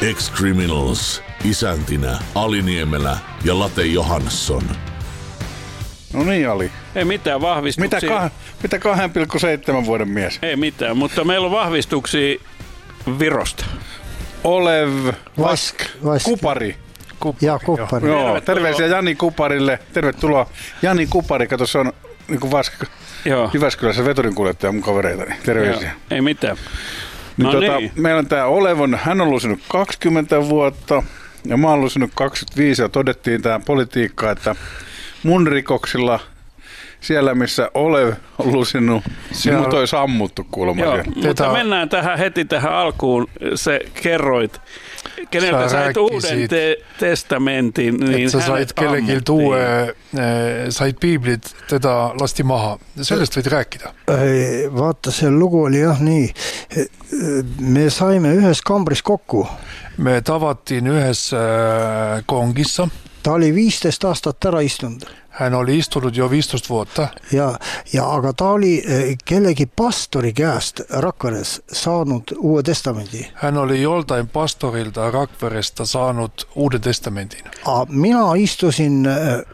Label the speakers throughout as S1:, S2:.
S1: Ex-Criminals, isäntinä Ali Niemelä ja Late Johansson.
S2: No niin, Ali.
S3: Ei mitään vahvistuksia.
S2: Mitä 2,7 vuoden mies?
S3: Ei mitään, mutta meillä on vahvistuksia Virosta.
S2: Olev Kupari.
S4: Kupari.
S2: Joo, terveisiä Jani Kuparille. Tervetuloa Jani Kupari. Kato, se on niin Vask Jyväskylässä veturinkuljettaja mun kavereita. Terveisiä.
S3: Joo, ei mitään.
S2: Niin. Meillä on tää Olevon, hän on lusinut 20 vuotta ja mä oon lusinut 25 ja todettiin tää politiikka, että mun rikoksilla siellä, missä Olev on lusinut, sinut olisi ammuttu kuulemma.
S3: Joo, mutta mennään heti tähän alkuun. Se kerroit, keneltä sait uuden testamentin, niin
S5: sä sait kellelgi sait piiblit, teda lasti maha. Sellest võid rääkida.
S4: Vaata, see lugu oli jah nii. Me saime ühes kambris kokku.
S5: Me tavattiin ühes kongissa.
S4: Ta oli 15 aastat ära istunud.
S5: Hän oli istunut jo 15 vuotta.
S4: Aga ta oli kellegi pastori käest Rakveres saanud Uue Testamendi.
S5: Hän oli joltain pastorilta Rakveresta saanut Uuden testamentin.
S4: Mina istusin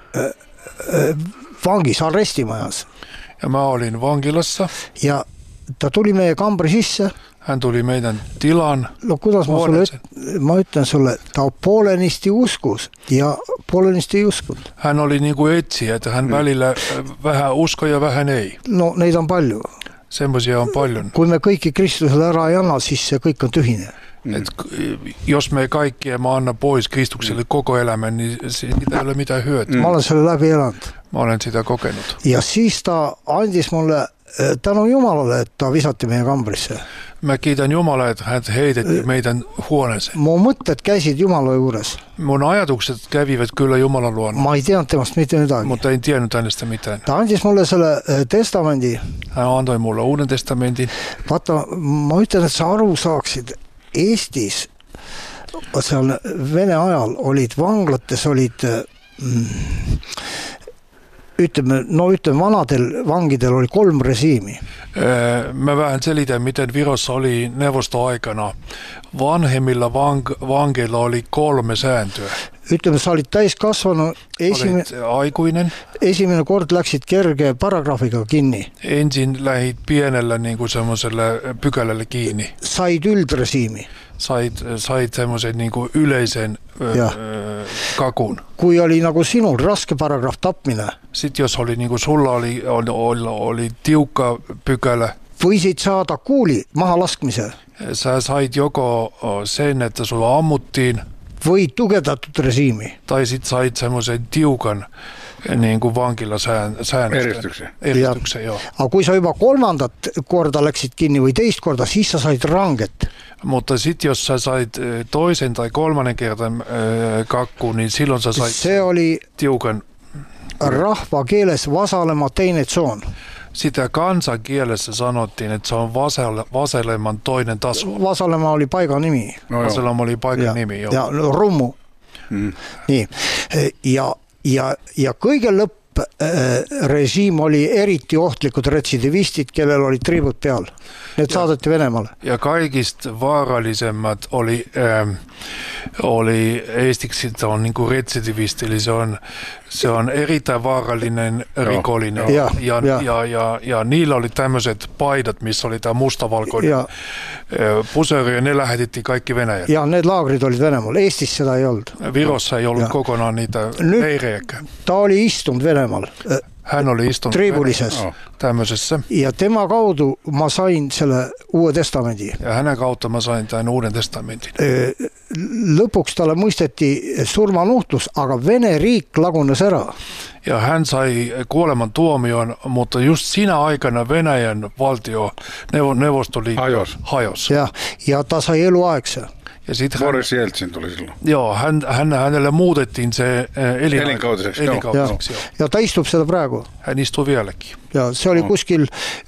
S4: vangis, arestimajas.
S5: Ja mä olin vankilassa.
S4: Ja ta tuli meie kambri sisse.
S5: Hän tuli meidän tilan.
S4: No kuidas mä ütlen sulle, ta poolenisti uskus ja poolenisti ei uskunut.
S5: Hän oli niin kuin etsijä, että hän välillä vähän uskoi ja vähän ei.
S4: No neid on palju.
S5: Semmoisia on paljon.
S4: Kui me kõiki Kristusele ära ei anna, siis se kõik on tühine.
S5: Et jos me kaikki emme anna pois Kristukselle koko elämän, niin siitä ei ole mitään hyötyä.
S4: Mä olen selle läbi elanud.
S5: Mä olen sitä kokenut.
S4: Ja siis ta andis mulle tänu Jumalalle, että ta visati meie kambrisse.
S5: Mä kiitän Jumalaa, että hän heitettiin meidän huoneeseen.
S4: Mun mõtted käisid Jumala juures.
S5: Mun ajatukset kävivät kyllä Jumalan luona.
S4: Ma ei teadnud temast mitte midagi.
S5: Mutta en tiennyt hänestä mitään.
S4: Ta andis mulle selle testamendi.
S5: Hän antoi mulle Uuden testamentin.
S4: Vaata, ma ütlen, että sa aru saaksid, Eestis seal Vene ajal olid vanglates, ütleme, vanadel vangidel oli 3 režiimi.
S5: Mä vähän selitän, miten Virossa oli neuvostoaikana. Vanhemmilla vangeilla oli 3 sääntöä.
S4: Ütleme, sa olid täiskasvanu.
S5: Aikuinen.
S4: Esimene kord läksid kerge paragraafiga kinni.
S5: Ensin lähit pienellä niin kuin semmoiselle pykälälle kiinni.
S4: Said üldrežiimi.
S5: Sait semmoisen niin kuin yleisen kakun.
S4: Kui oli nagu sinul raske paragraaf tapmine.
S5: Sitten jos oli niin kuin sulla oli tiukka pykälä.
S4: Võisid saada kuuli maha laskmise.
S5: Sä sait joko sen, että sulla ammuttiin.
S4: Või tugevdatud režiimi.
S5: Tai sit sait semmoisen tiukan niin kuin eristyksen, joo.
S4: Aga kui sa juba 3. korda läksid kinni või teist korda, siis sa said ranget.
S5: Mutta sitten jos sä sait toisen tai 3. kertan kakku, niin silloin sä sait
S4: se oli
S5: tiukan.
S4: Rahva keeles vasalema teine tsoon.
S5: Sitä kansan kielessä sanottiin, että se on Vasaleman toinen taso.
S4: Vasalema oli paikan nimi.
S5: Vasalema oli paikan nimi, joo.
S4: Ja Rummu. Nii. Ja kõige lõpprežiim oli eriti ohtlikud retsidivistid, kellel oli triibud peal. Need saadeti Venemaale.
S5: Ja kaikista vaarallisemmat oli Eestiksi on niin kuin retsidivisti, eli se on erittäin vaarallinen rikollinen. Ja niillä oli tämmöiset paidat, missä oli tämä mustavalkoinen puseri, ja ne lähetettiin kaikki Venäjälle.
S4: Ja need laagrid olid Venemaal. Eestis seda ei olnud.
S5: Virossa ei ollut kokonaan niitä leirejäkään.
S4: Ta oli istunud Venemaal.
S5: Hän oli istunut
S4: triibulises.
S5: Tämmöisessä.
S4: Ja tema kaudu ma sain selle Uue testamendi.
S5: Ja hänen kautta mä sain tämän Uuden testamentin.
S4: Lõpuks talle mõisteti surmanuhtlus, aga Vene riik lagunes ära.
S5: Ja hän sai kuoleman tuomion, mutta just siinä aikana Venäjän valtio, Neuvostoliitto hajosi.
S4: Ja ta sai eluaegse.
S2: Boris Jeltsin tuli silloin.
S5: Joo, hänelle muutettiin se
S2: elinkautiseksi.
S4: Ja ta istub seda praegu.
S5: Hän istuu vieläkin.
S4: Ja se oli kuskil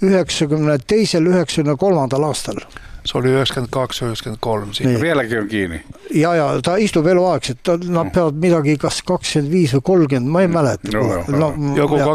S4: 92-93 aastal.
S5: Se oli 92-93 siinä.
S2: Niin. Vieläkin on kiinni.
S4: Ja ta istub eluaegselt. Nad peavad midagi kas 25 või 30, ma ei mäleta.
S5: Joku 25-30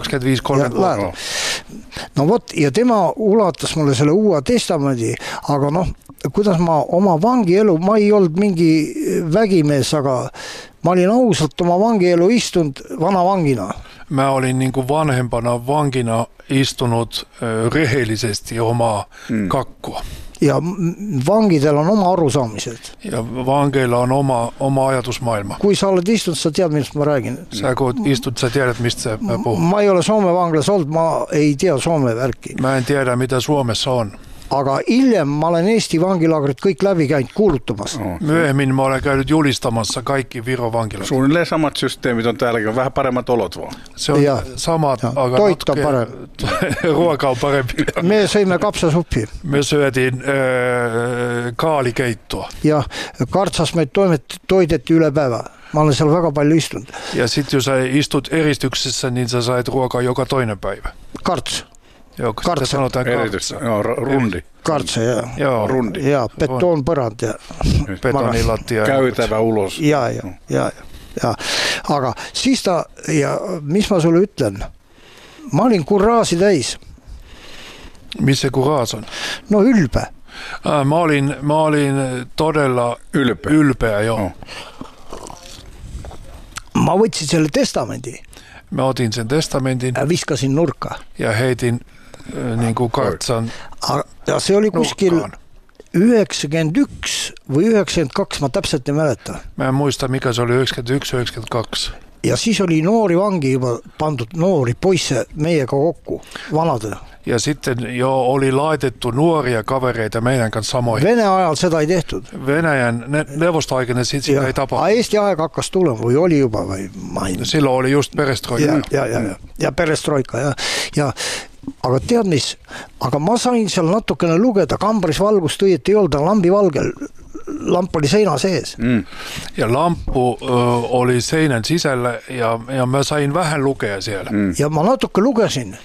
S4: No vot, ja tema ulatas mulle selle Uue testamendi, aga noh, kuidas ma oma vangielu, ma ei olnud mingi vägimees, aga ma olin ausalt oma vangielu istunud vanavangina.
S5: Mä olin niin kuin vanhempana vankina istunut rehellisesti omaa kakkua.
S4: Ja vangidel on oma arusaamised.
S5: Ja vangeilla on oma ajatusmaailma.
S4: Kui sa oled istunud, sa tead, millest ma räägin.
S5: Sä kun istut, sä tiedät, mistä sä puhut.
S4: Ma ei ole Soome vanglas olnud, ma ei tea Soome värki.
S5: Mä en tiedä, mitä Suomessa on.
S4: Aga hiljem ma olen Eesti vangilaagrit kõik läbi käinud kuulutamas.
S5: Myöhemmin mä olen käynyt julistamassa kaikki Viron vankilat.
S2: Suunnilleen samat systeemit on täälläkin, on vähän paremmat olot vaan.
S5: Se on samat, aga
S4: toit on parempi.
S5: Ruoka on parempi.
S4: Me sõime kapsasuppi.
S5: Me syötiin kaalikeittoa.
S4: Ja Kartsas meid toitettiin üle päivä. Mä olen siellä väga palju istunut.
S5: Ja sit jos sä istut eristyksessä, niin sä sait ruokaa joka toinen päivä.
S4: Karts.
S5: Joo, sitä sanotaan kartsa.
S2: Joo, rundi.
S4: Kartsa, joo.
S5: Joo,
S2: rundi.
S4: Ja betonpõrand ja
S5: betonilattia.
S2: Käytävä ulos.
S4: Ja. Aga siis ja mis ma sulle ütlen? Ma olin kuraasi täis.
S5: Mis se kuraas on?
S4: No ylpeä.
S5: Mä olin todella ylpeä, joo.
S4: Ma võtsin selle testamendi.
S5: Mä otin sen testamentin.
S4: Viskasin nurkkaan.
S5: Ja heitin niin kuin kartsan.
S4: Ja se oli kuskil 91 või 92, ma täpselt ei mäleta.
S5: Mä en muista, mikä se oli 91-92.
S4: Ja siis oli noori vangi juba pandud noori poisse meiega kokku, vanadena.
S5: Ja sitten jo oli laitettu nuoria kavereita meidän kanssa samoihin.
S4: Vene ajal seda ei tehtud.
S5: Venäjän neuvostoaikana sitä ei tapahtunut.
S4: Eesti aeg hakkas tulema või oli juba või ma ei...
S5: Silloin oli just perestroika.
S4: Ja perestroika, ja aga tead mis, aga ma sain seal natukene lugeda, kambris valgust õieti ei olnud, lambi valgel, lamp oli seina sees.
S5: Ja lampu oli seinän sisällä ja mä sain vähän lukea siellä.
S4: Ja ma natuke lugesin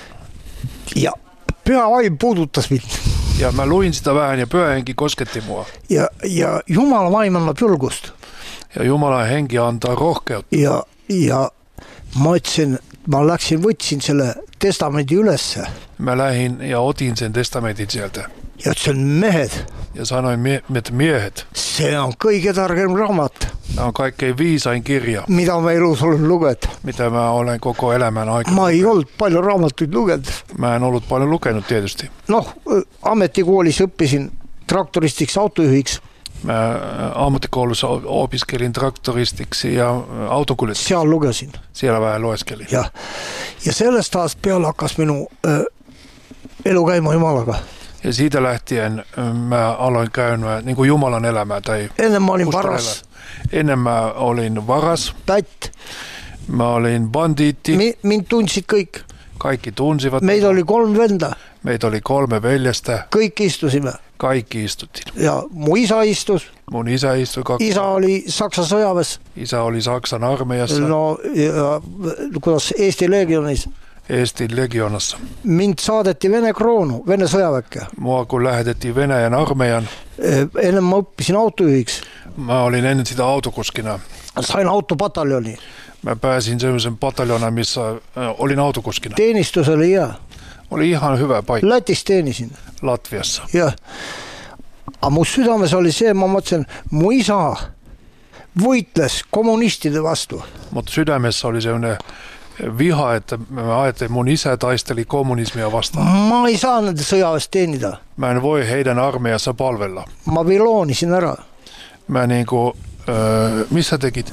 S4: ja pühavaim puudutas mind.
S5: Ja mä luin sitä vähän ja pyhähenki kosketti mua.
S4: Ja Jumala vaim annab julgust.
S5: Ja Jumalan henki antaa rohkeutta.
S4: Ja ma ütlesin, ma võtsin selle testamendi ülesse.
S5: Mä lähin ja otin sen testamentin sieltä.
S4: Ja ütlesin, mehed.
S5: Ja sanoin, että miehet.
S4: Se on kõige targem raamat.
S5: Tämä on kaikkein viisain kirja.
S4: Mitä mä elus olen lugenud.
S5: Mitä mä olen koko elämän aikana.
S4: Ma ei olnud palju raamatuid lugenud.
S5: Mä en ollut paljon lukenut tietysti.
S4: Noh, ammettikoolis õppisin traktoristiks, autojuhiks.
S5: Mä ammattikoulussa opiskelin traktoristiksi ja autokuljettajiksi.
S4: Seal lugesin.
S5: Siellä vähän lueskelin.
S4: Ja sellest ajast peale hakkas minu elu käima Jumalaga.
S5: Ja siitä lähtien mä aloin käymään niin kuin Jumalan elämää. Tai
S4: ennen mä olin varas.
S5: Ennen mä olin varas.
S4: Pätt.
S5: Mä olin bandiitti.
S4: Mind tundsid kõik.
S5: Kaikki tunsivat.
S4: Meitä oli 3 venda.
S5: Meitä oli 3 veljestä.
S4: Kõik istusime.
S5: Kaikki istuttiin.
S4: Ja mun isä istus.
S5: Mun isä istui 2.
S4: Isä oli Saksan sõjaväes.
S5: Isä oli Saksan armeijassa.
S4: No, kuidas Eesti legionis.
S5: Eesti legionassa.
S4: Mind saadeti Vene kroonu, Vene sõjaväkke.
S5: Mua kun lähetettiin Venäjän armeijan.
S4: Ennen mä õppisin autojuhiks.
S5: Mä olin ennen sitä autokuskina.
S4: Sain autopataljoni.
S5: Mä pääsin semmoisen pataljonan, missä olin autokuskina.
S4: Teenistus oli hea.
S5: Oli ihan hyvä paikka.
S4: Lätis teenisin.
S5: Latviassa.
S4: Ja. Aga mu südames oli see, ma mõtlesin, mu isa võitles kommunistide vastu.
S5: Mutta sydämessä oli sellainen viha, että mä ajattelin, mun isä taisteli kommunismia vastaan.
S4: Ma ei saa nende sõjaväest teenida.
S5: Mä en voi heidän armeijassa palvella.
S4: Ma viloonisin ära.
S5: Mä niinku, missä tekit?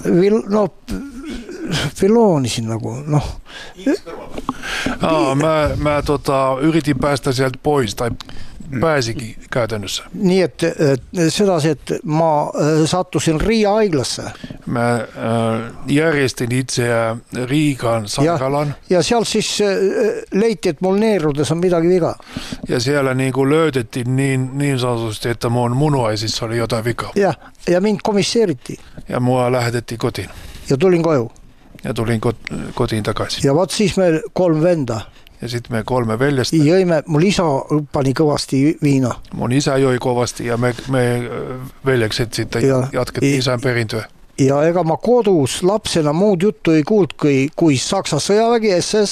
S4: Viloonisin nagu, noh.
S5: Mä yritin päästä sieltä pois, tai pääsikin käytännössä.
S4: Nii, et sedasi, et ma sattusin Riia haiglasse.
S5: Mä järjestin itseä Riigan sairaalan.
S4: Ja seal siis leiti, että mul neerudes on midagi viga.
S5: Ja siellä niinku löytettiin niin sanotusti, että mun munuaisissa oli jotain vikaa.
S4: Ja mind komisseerittiin.
S5: Ja mua lähetettiin kotiin.
S4: Ja tulin koju.
S5: Ja tulin kotiin takaisin.
S4: Ja vaat siis me 3 venda.
S5: Ja sitten me 3 veljestä.
S4: Jõime, mul isa pani kõvasti viina.
S5: Mun isä joi kovasti ja me veljekset sitten jatkettiin isän perintöä.
S4: Ja ega ma kodus lapsena muud juttu ei kuulnud, kui Saksa sõjavägi SS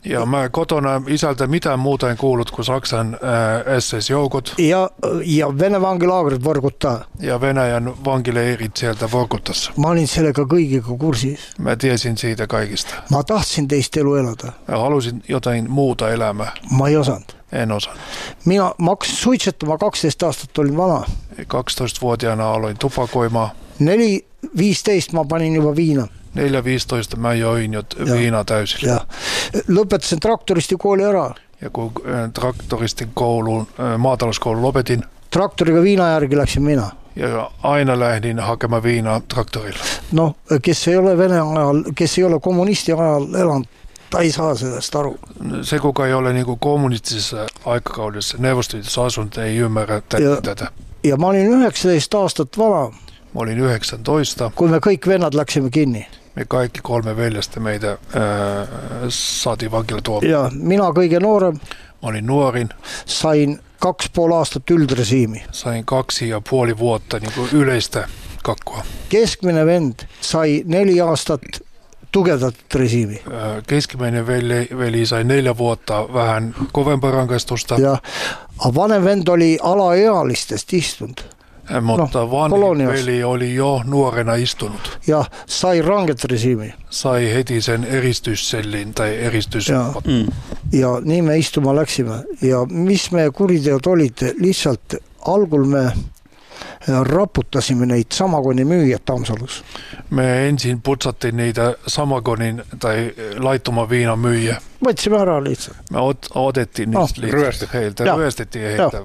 S5: Ja mä kotona isältä mitään muuta en kuullut kuin Saksan SS-joukot.
S4: Ja Vene vangilaagrit vorkuttaa.
S5: Ja Venäjän vankileirit sieltä vorkutassa.
S4: Mä olin sellega kõigiga kursis.
S5: Mä tiesin siitä kaikista.
S4: Mä tahtsin teist elu elada.
S5: Mä halusin jotain muuta elämää.
S4: Mä ei osannut.
S5: En osannut.
S4: Mä hakkasin suitsetama 12 aastat, olin vana.
S5: 12-vuotiaana aloin tupakoimaan.
S4: 4-15 mä panin juba viina.
S5: 4-15 mä join jo viinaa täysillä.
S4: Ja lõpetasin traktoristikooli ära.
S5: Ja kun traktoristin kouluun, maatalouskoulun lopetin.
S4: Traktoriga viina järgi läksin minä.
S5: Ja aina lähdin hakemaan viinaa traktorilla.
S4: No, kes ei ole Vene ajal, kes ei ole kommunisti ajal elanud, ta ei saa sellest aru.
S5: Se, kuka ei ole niin kuin kommunistisessa aikakaudessa Neuvostoliitossa asunut, ei ymmärrä tätä.
S4: Ja mä olin 19 aastat vana.
S5: Mä olin 19.
S4: Kun me kõik vennad läksime kinni.
S5: Me kaikki 3 veljestä meitä saatiin vankilatuomioon.
S4: Ja minä kõige noorem.
S5: Mä olin nuorin.
S4: Sain 2,5 aastat üldrežiimi.
S5: Sain 2,5 vuotta niin kuin yleistä kakkua.
S4: Keskmine vend sai 4 aastat tugevdatut režiimi.
S5: Keskimmäinen veli sai 4 vuotta vähän kovempaa rangaistusta.
S4: Ja vanem vend oli alaealistest istunud.
S5: Mutta vanhin veli oli jo nuorena istunut.
S4: Ja sai ranget režiimi.
S5: Sai heti sen eristyssellin tai
S4: Ja nii me istuma läksime. Ja mis meie kuriteod olid, lihtsalt algul me raputasime neid Samakonin müüjät Tammsalus.
S5: Me ensin putsattiin niitä Samakonin tai laittoman viinan myyjä.
S4: Võtsime ära lihtsalt.
S5: Me otettiin niistä heiltä, ryöstettiin heiltä.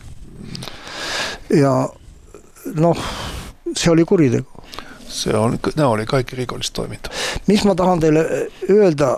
S4: Ja noh, see oli kuritegu.
S5: Ne oli kaikki rikollistoiminta.
S4: Mis ma tahan teile öelda,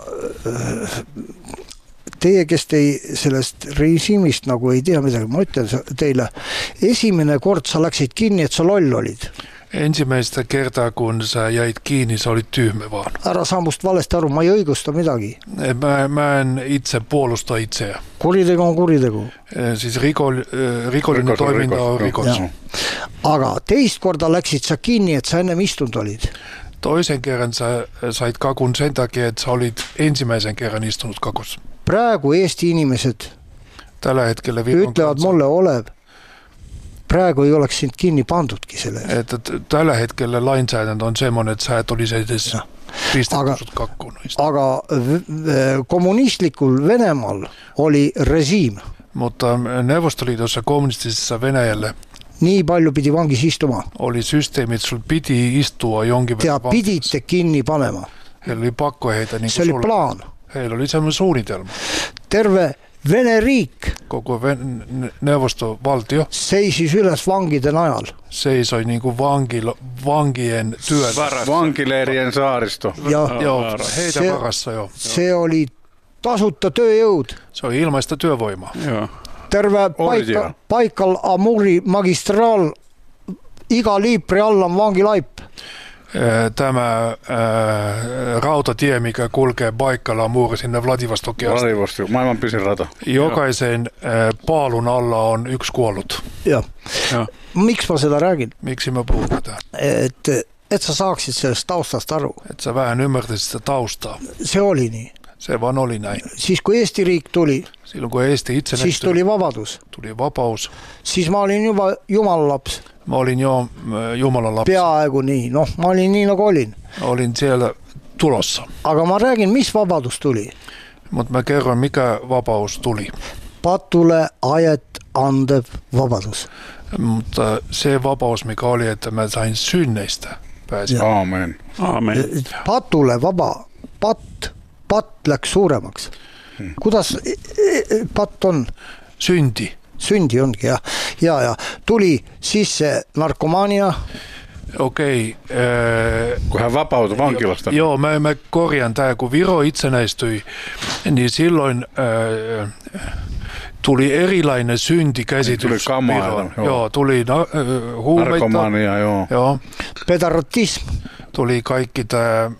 S4: teie, kes te sellest režiimist nagu ei tea midagi, ma ütlen teile, esimene kord sa läksid kinni, et sa loll olid.
S5: Ensimmäistä kertaa, kun sä jäit kiinni, sä olit tyhmä vaan.
S4: Ära saa must valesti aru, ma ei õigusta midagi.
S5: Mä en itse puolusta itseä.
S4: Kuritegu on kuritegu.
S5: Siis rikollinen toiminta on rikos.
S4: Aga teist korda läksid sa kinni, et sa ennem istunud olid.
S5: Toisen kerran sä sait kakun sen takia, että sä olit ensimmäisen kerran istunut kakussa.
S4: Praegu Eesti inimesed
S5: tällä hetkellä
S4: ütlevad mulle Olev. Praegu ei oleks sind kinni pandudki selle.
S5: Että tällä hetkellä lainsäädäntö on semmoinen, että sä et olisi edes pistetty sut kakkuun.
S4: Aga kommunistlikul Venemaal oli režiim.
S5: Mutta Neuvostoliitossa kommunistisessa Venäjällä
S4: nii palju pidi vangis istuma.
S5: Oli systeemi, että sul piti istua jonkin verran
S4: vangissa. Ja piditte kinni panema.
S5: Heillä oli pakko heitä niin
S4: se oli plaan.
S5: Heillä oli semmoinen suunnitelma.
S4: Terve Vene riik.
S5: Koko neuvostovaltio
S4: seisis üles vangiden ajal.
S5: Seisoi niin kuin vankien työllä.
S2: Vankileirien saaristo.
S5: Joo, heitä varassa jo.
S4: Se oli tasutta tööjõud.
S5: Se oli ilmaista työvoimaa.
S3: Joo.
S4: Terve paikal Amuri magistraal, iga liipri all on vangilaip.
S5: Tämä rautatie, mikä kulkee Baikal Amur sinne Vladivostokiin asti.
S2: Vladivostok, maailman pisin rata.
S5: Jokaisen paalun alla on yksi kuollut.
S4: Ja. Miks ma seda räägin?
S5: Miksi mä puhun tätä?
S4: Et sä saaksid sellest taustast aru.
S5: Et sä vähän ymmärtäisit sitä taustaa.
S4: Se oli nii.
S5: Se vaan oli näin.
S4: Siis kun Eesti riik tuli,
S5: silloin kun Eesti itsenäistyi,
S4: siis tuli vabadus.
S5: Tuli vapaus.
S4: Siis mä olin juba Jumalan laps.
S5: Mä olin jo Jumalan lapsi.
S4: Peaaegu nii, noh, mä olin nii nagu olin.
S5: Olin siellä tulossa.
S4: Aga ma räägin, mis vabadus tuli.
S5: Mutta mä kerron, mikä vapaus tuli.
S4: Patule ajet andev vabadus.
S5: Mutta se vapaus, mikä oli, että mä sain synneistä pääsin.
S2: Aamen.
S4: Patule vaba, pat läks suuremaks. Kuidas pat on? Synti ongi, ja tuli sisse narkomaania.
S5: Okei.
S2: Kun hän vapautui vankilasta.
S5: Joo, mä korjan tää, kun Viro itsenäistyi, niin silloin tuli erilainen syntikäsitys.
S2: Tuli kamaa.
S5: Joo, tuli huumeita.
S2: Narkomania, joo.
S4: Pedaratism.
S5: Tuli kaikki tää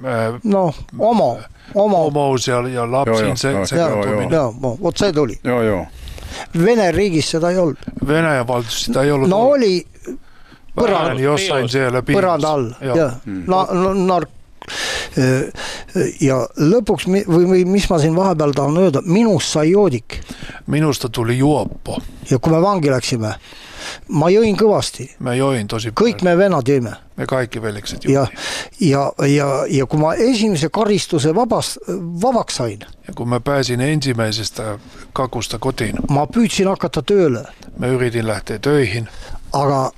S5: omous ja lapsin sekaantuminen.
S4: Joo, vot se tuli.
S2: Joo.
S4: Vene riigis seda ei ollut.
S5: Venäjän valtiossa sitä ei ollut.
S4: No oli
S5: jossain siellä
S4: põranda all. Ja lõpuks, või mis ma siin vahepeal tahan öelda, minust sai joodik.
S5: Minusta tuli juoppo.
S4: Ja kui me vangi läksime, ma jõin kõvasti.
S5: Mä join tosi
S4: kõik me venad jõime.
S5: Me kaikki velikset juotiin.
S4: Ja kui ma esimese karistuse vabaks sain.
S5: Ja kun mä pääsin ensimmäisestä kakusta kotiin.
S4: Ma püüdsin hakata tööle.
S5: Mä yritin lähteä töihin.
S4: Aga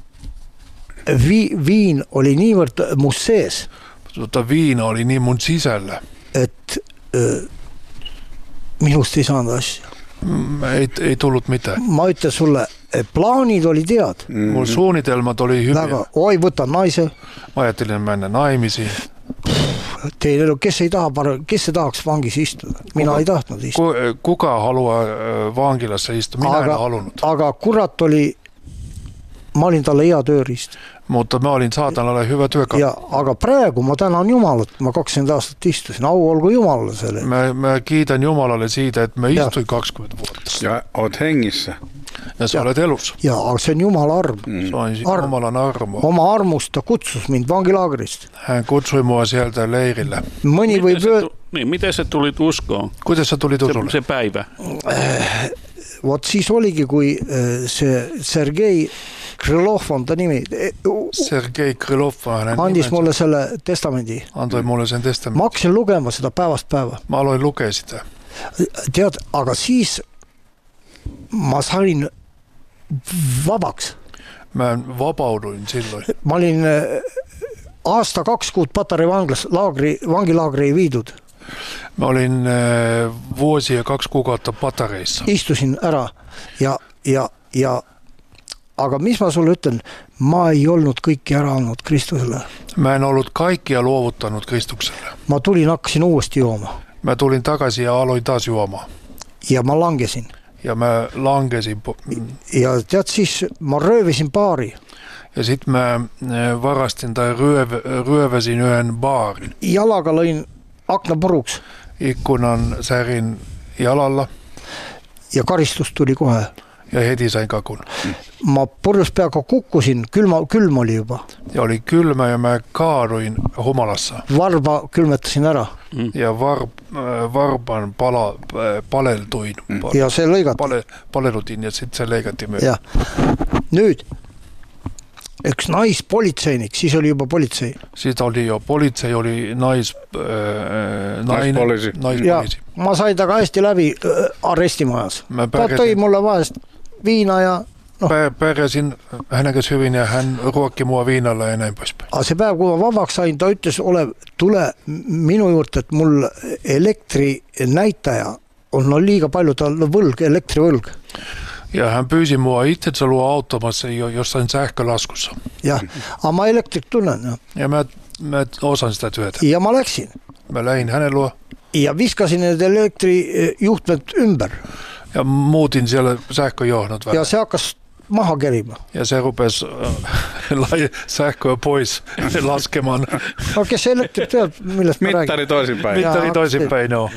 S4: viin oli niivõrd must sees.
S5: Viina oli niin mun sisällä.
S4: Et minust ei saanud asja.
S5: Ei tullut mitään.
S4: Ma ütlen sulle, plaanid oli tead.
S5: Mun suunnitelmat oli hyviä.
S4: Oi, võtan naise.
S5: Mä ajattelin mennä naimisiin.
S4: Kes ei tahaks vangis istuda? Mina ei tahtnud istuda.
S5: Kuka haluaa vankilassa istua? Minä en halunnut.
S4: Aga kurat oli, ma olin talle hea tööriist.
S5: Mutta mä olin saatanalle hyvä työkalu.
S4: Aga praegu ma tänan Jumalat, ma 20 aastat istusin. Au olgu Jumalalle selle.
S5: Mä kiitän Jumalalle siitä, että mä istuin 20 vuotta.
S2: Ja oot hengissä.
S5: Ja sä olet elus.
S4: Ja, aga se on Jumala arm.
S5: Se on Jumalan armo.
S4: Oma armusta kutsus mind vangilaagrista.
S5: Hän kutsui mua sieltä leirillä.
S4: Mõni võib
S3: miten sä tulit uskoon?
S5: Kuidas sä tulit usulle?
S3: Se päivä.
S4: Vot siis oligi, kui see Sergei Krylov on ta nimi.
S5: Sergei Krylov on hänen
S4: andis mulle selle testamendi.
S5: Antoi mulle sen testamendi.
S4: Ma hakkasin lugema seda päevast päeva.
S5: Ma aloin lukea sitä.
S4: Tead, aga siis ma sain vabaks.
S5: Mä vapauduin silloin.
S4: Ma olin aasta 2 kuud Patarei vanglas, vangilaagri ei viidud.
S5: Mä olin vuosi ja 2 kuukautta Patareissa.
S4: Istusin ära ja aga mis ma sulle ütlen, ma ei olnud kõiki ära andnud Kristusele.
S5: Mä en ollut kaikkia luovuttanut Kristukselle.
S4: Ma tulin, hakkasin uuesti juoma.
S5: Mä tulin takaisin ja aloin taas juomaan.
S4: Ja ma langesin.
S5: Ja mä langesin.
S4: Ja tead siis, ma röövisin baari.
S5: Ja sit mä varastin tai ryöväsin yhden baarin.
S4: Jalaga lõin akna puruks.
S5: Ikkunan särin jalalla.
S4: Ja karistus tuli kohe.
S5: Ja heti sain kakun.
S4: Ma purjus peaga kukkusin, külm oli juba.
S5: Ja oli kylmä ja mä kaaduin humalassa.
S4: Varba külmetasin ära.
S5: Ja varban paleltuin.
S4: Ja se lõigati.
S5: Palelutin ja sit se leikati myös.
S4: Ja. Nüüd, üks naispolitseinik, siis oli juba politsei.
S5: Siis oli jo politsei, oli
S2: naispoliisi.
S4: Ja ma sain taga hästi läbi arestimajas. Ta tõi mulle vahest viina ja
S5: Pärjäsin hänen kanssa hyvin ja hän ruokki mua viinalla ja näin poispäin.
S4: Se päev, kun ma vabaks sain, ta ütles, tule minu juurde, et mul elektrinäitaja on liiga palju, tal võlg, elektrivõlg.
S5: Ja hän pyysi mua itsensä luo auttamassa jossain sähkölaskussa.
S4: Ja, aga ma elektrik tunnen.
S5: Ja mä osan sitä työtä.
S4: Ja ma läksin.
S5: Mä lähin hänen luo.
S4: Ja viskasin need elektrijuhtmed ymber.
S5: Ja muutin siellä sähköjohdot vähän.
S4: Ja se hakkas maha kerima.
S5: Ja se rupesi sähköä pois laskemaan.
S4: No kes elektrik tead, millest me räägime?
S2: Mittari toisinpäin.
S5: Mittari toisinpäin, joo.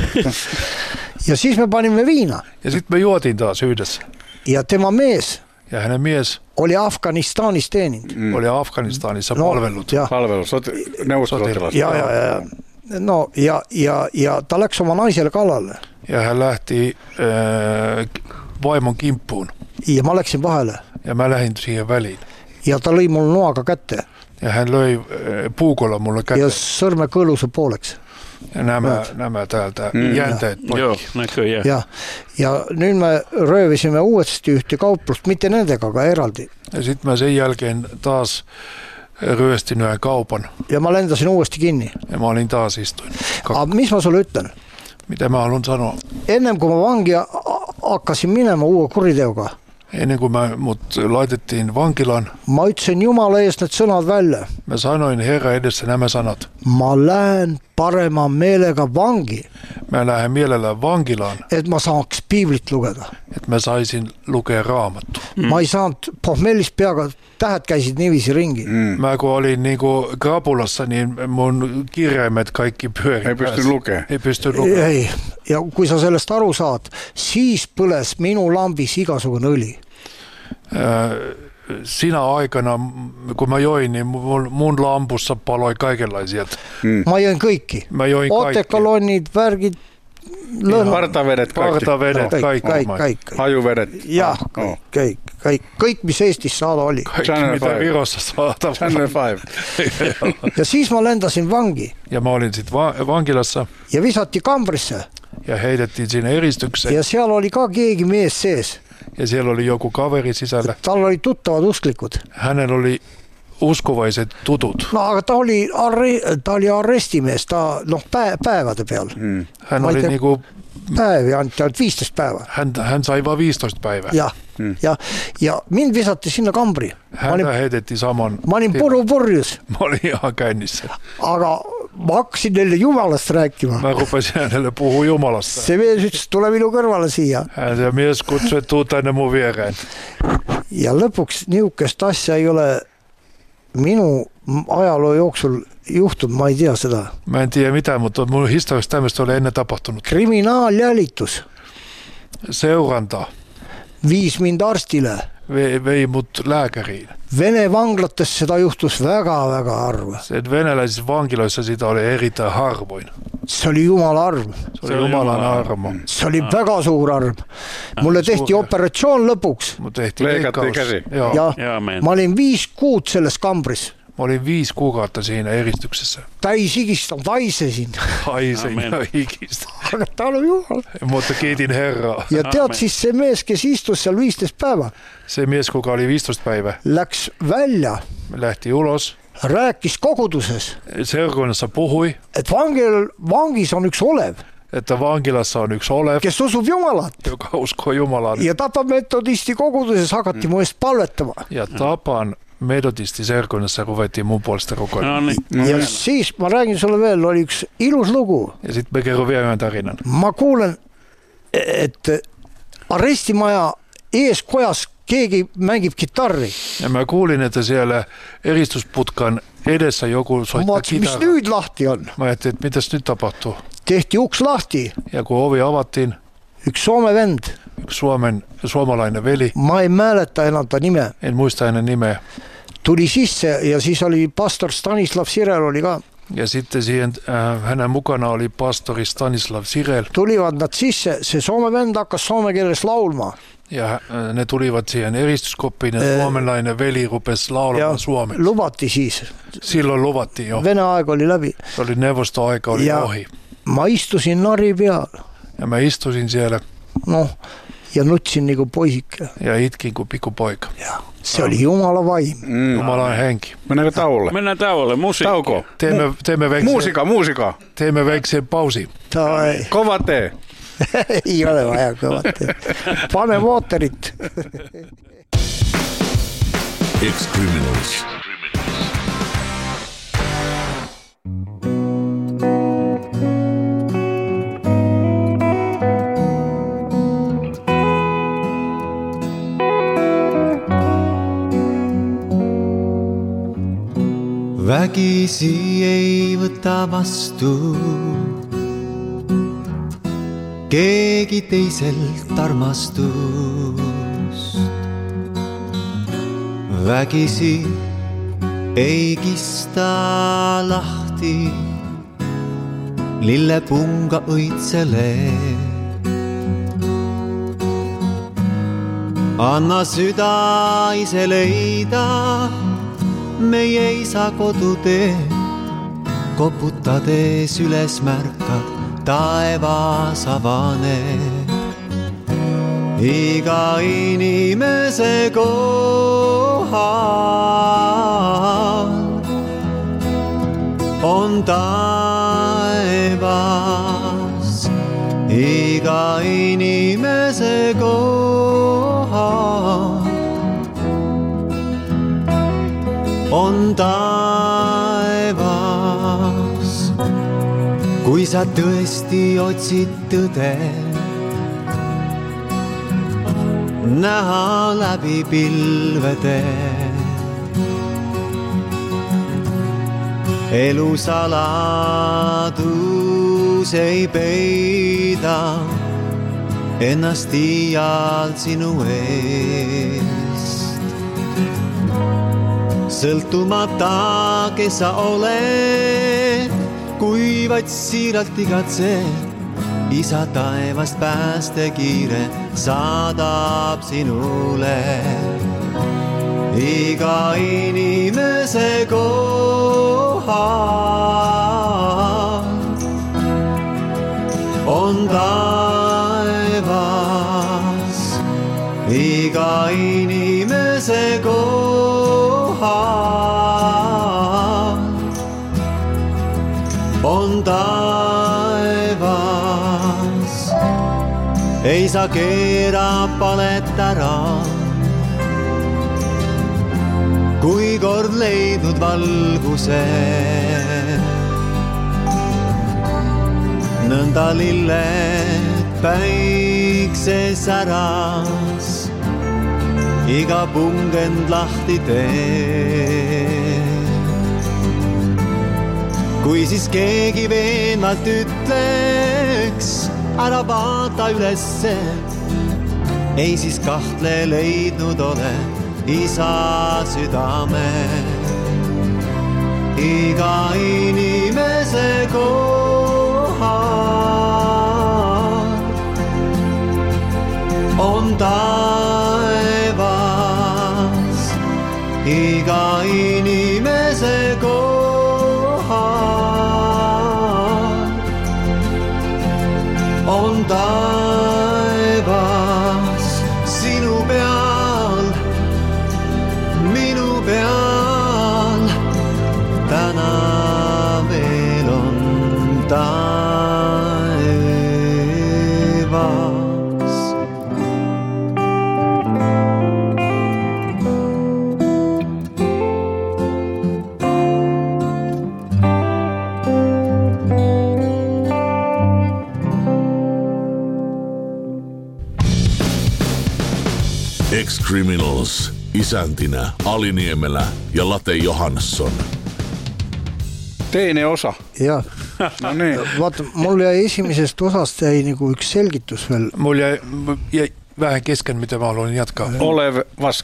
S4: Ja siis me panimme viina.
S5: Ja sitten me juotiin taas yhdessä.
S4: Ja tema mees.
S5: Ja hänen mies.
S4: Oli Afganistanis teeninud.
S5: Oli Afganistanissa palvellut.
S2: Palvellut, neuvostosotilas.
S4: Ja. No, ja ta läks oma naiselle kallale.
S5: Ja hän lähti vaimon kimppuun.
S4: Ja ma läksin vahele.
S5: Ja mä lähin siihen väliin.
S4: Ja ta lõi mul noaga kätte.
S5: Ja hän löi puukolla mulle kätte.
S4: Ja sõrme kõõluse pooleks.
S5: Ja nämä täältä jänteet poikki.
S3: Joo, näköjään.
S4: Ja nüüd me röövisime uuesti ühte kauplust, mitte nendega, aga eraldi.
S5: Ja sit mä sen jälkeen taas ryöstin yhden kaupan.
S4: Ja ma lendasin uuesti kinni.
S5: Ja mä olin taas istuin.
S4: Aga mis ma sulle ütlen?
S5: Mitä mä haluan sanoa?
S4: Ennem kuin mä vangia hakkasin minema uue kuriteoga.
S5: Ennen kuin mut laitettiin vankilaan.
S4: Ma ütlesin Jumala eest need sõnad välja.
S5: Mä sanoin Herra edessä nämä sanat.
S4: Ma lähen parema meelega vangi.
S5: Mä lähden mielellään vankilaan.
S4: Et ma saaks piiblit lugeda.
S5: Et mä saisin lukea raamattua.
S4: Ma ei saanud pohmellis peaga, tähed käisid niiviisi ringi.
S5: Mä kun olin niinku krapulassa, niin mun kirjaimet kaikki pyöri.
S2: Ei pysty lukea.
S5: Ei pysty lukea.
S4: Ei. Ja kui sa sellest aru saad, siis põles minu lambis igasugune õli.
S5: sinä aikana, kun mä join, niin mun lampussa paloi kaikenlaisia.
S4: Mä join kaikki.
S5: Mä join kaikki.
S4: Otekolonnit, värkit,
S2: Partavedet,
S5: kaikki.
S2: Hajuvedet.
S4: Ja, kõik, mis Eestis saada oli.
S5: Kaikki, mitä Virossa saada.
S2: Channel 5.
S4: Ja siis mä lendasin vangi.
S5: Ja mä olin sit vankilassa.
S4: Ja visati kambrisse.
S5: Ja heitettiin siinä eristykseen.
S4: Ja siellä oli ka keegi mies sees.
S5: Ja siellä oli joku kaveri sisällä.
S4: Tal oli tuttavad usklikud.
S5: Hänellä oli uskovaiset tutut.
S4: No aga ta oli arrestimees, päevade peal.
S5: Hän oli niinku...
S4: Päevi anti 15 päivää.
S5: Hän sai vaan 15 päivää.
S4: Ja mind visati sinna kambri.
S5: Häntä heitettiin saman...
S4: Mä olin purjus.
S5: Mä olin ihan käynnissä.
S4: Aga mä hakkasin neille Jumalasta rääkima.
S5: Mä rupesin hänelle puhua Jumalasta.
S4: Se mies ütles, tule minu kõrvale siia.
S5: Se mies kutsui, että tuu tänne mun viereen.
S4: Ja lõpuks niukest asja ei ole minu ajaloo jooksul juhtunut, mä ei tea seda.
S5: Mä en tiedä mitään, mutta mun historiassa tämmöistä oli ennen tapahtunut.
S4: Kriminaaljälitus.
S5: Seuranta.
S4: Viis mind arstile.
S5: Vei mut lääkäriin.
S4: Vene vanglates seda juhtus väga harva.
S5: Venäläisissä vankiloissa sitä oli erittäin harvoin.
S4: Se oli Jumala arm.
S5: Se oli Jumalan armo.
S4: Se oli väga suur arm. Mulle tehti operatsioon lõpuks.
S2: Leikattiin käsi.
S4: Ja mä olin 5 kuud selles kambris.
S5: Mä olin 5 kuukautta siinä eristyksessä.
S4: Täis higista, vaisesin.
S5: Haisin ja higistä.
S4: Aga ta oli Jumala.
S5: Mutta kiitin Herraa.
S4: Ja tead siis se mies, kes istus seal 15 päeva.
S5: Se mies, kuka oli 15 päivää.
S4: Läks välja.
S5: Lähti ulos.
S4: Rääkis koguduses.
S5: Seurakunnassa puhui.
S4: Et vangis on üks olev.
S5: Että vankilassa on yksi olev.
S4: Kes usub Jumalat.
S5: Joka uskoo Jumalaan.
S4: Ja Tapa metodisti koguduses hakati mu eest palvetama.
S5: Ja Tapan metodisti seurakunnassa ruvettiin mun puolesta rukoilemaan.
S4: Ja siis ma räägin sulle veel, oli üks ilus lugu.
S5: Ja sit me kerron vielä yhden tarinan.
S4: Ma kuulen, et arestimaja ees kojas keegi mängib kitarri.
S5: Ja mä kuulin, että siellä eristysputkan edessä joku soittaa kitaraa.
S4: Mis nüüd lahti on?
S5: Mä ajattelin, että mitäs nyt tapahtuu.
S4: Tehti uks lahti.
S5: Ja kun ovi avattiin.
S4: Yksi Soome vend.
S5: Yksi suomalainen veli.
S4: Ma ei määleta enam ta nime.
S5: En muista hänen nimeä.
S4: Tuli sisse ja siis oli pastor Stanislav Sirel oli ka.
S5: Ja sitten siihen hänen mukana oli pastori Stanislav Sirel.
S4: Tulivad nad sisse, se Soome vend hakkas soome keeles laulma.
S5: Ja ne tulivat siihen eristyskoppiin ja suomalainen veli rupesi laulamaan suomeksi.
S4: Luvatti siis.
S5: Silloin luvattiin jo.
S4: Vene aika oli läbi.
S5: Se oli neuvostoaika oli ohi.
S4: Ma istusin nari peal.
S5: Ja mä istusin siellä.
S4: No, ja nutsin niinku poisikke.
S5: Ja itkin kuin pikkupoika.
S4: Ja, se oli Jumala vaim.
S5: Jumalan henki.
S2: Mennäänkö tauolle?
S3: Mennään tauolle. Musiikki.
S2: Tauko.
S5: Teemme
S2: Muusika.
S5: Teemme vekseen pausi.
S2: Kova tee.
S4: Ei ole vaja kova tee. Pane mootorit.
S1: Ex-Criminals.
S6: Väkisi ei võta vastu keegi teiselt armastust. Väkisi ei kista lahti lillepunga õitsele. Anna süda ise leida meie isa kodutee, koputades üles märkad, taevas avaneb. Iga inimese kohal on taevas. Iga inimese kohal on taevas. Kui sa tõesti otsid tõde, näha läbi pilvede, elu saladus ei peida ennast iial sinu eest. sõltumata, kes sa oled, kui vaid siiralt igatsed, isa taevast päästekiire saadab sinule. Iga inimese kohal on taevas. Iga inimese kohal on taevas. Ei saa keera palet ära, kui kord leidnud valguse. Nõnda lilled päikses äras, iga pungend lahti teeb. Kui siis keegi veenvalt ütleks, ära vaata ülesse, ei siis kahtle leidnud ole isa südame. Iga inimese kohal on taevas. Iga inimese kohal on taevas. Sinu peal, minu peal, täna veel on taevas.
S1: Ex-Criminals, isäntinä Ali Niemelä ja Late Johansson.
S2: Teine osa.
S4: Jah.
S2: No niin.
S4: Vaata, mul jäi esimesest osast jäi nagu üks selgitus veel.
S5: Mul jäi vähän kesken, mitä mä haluan jatkaa.
S2: Olev Vask.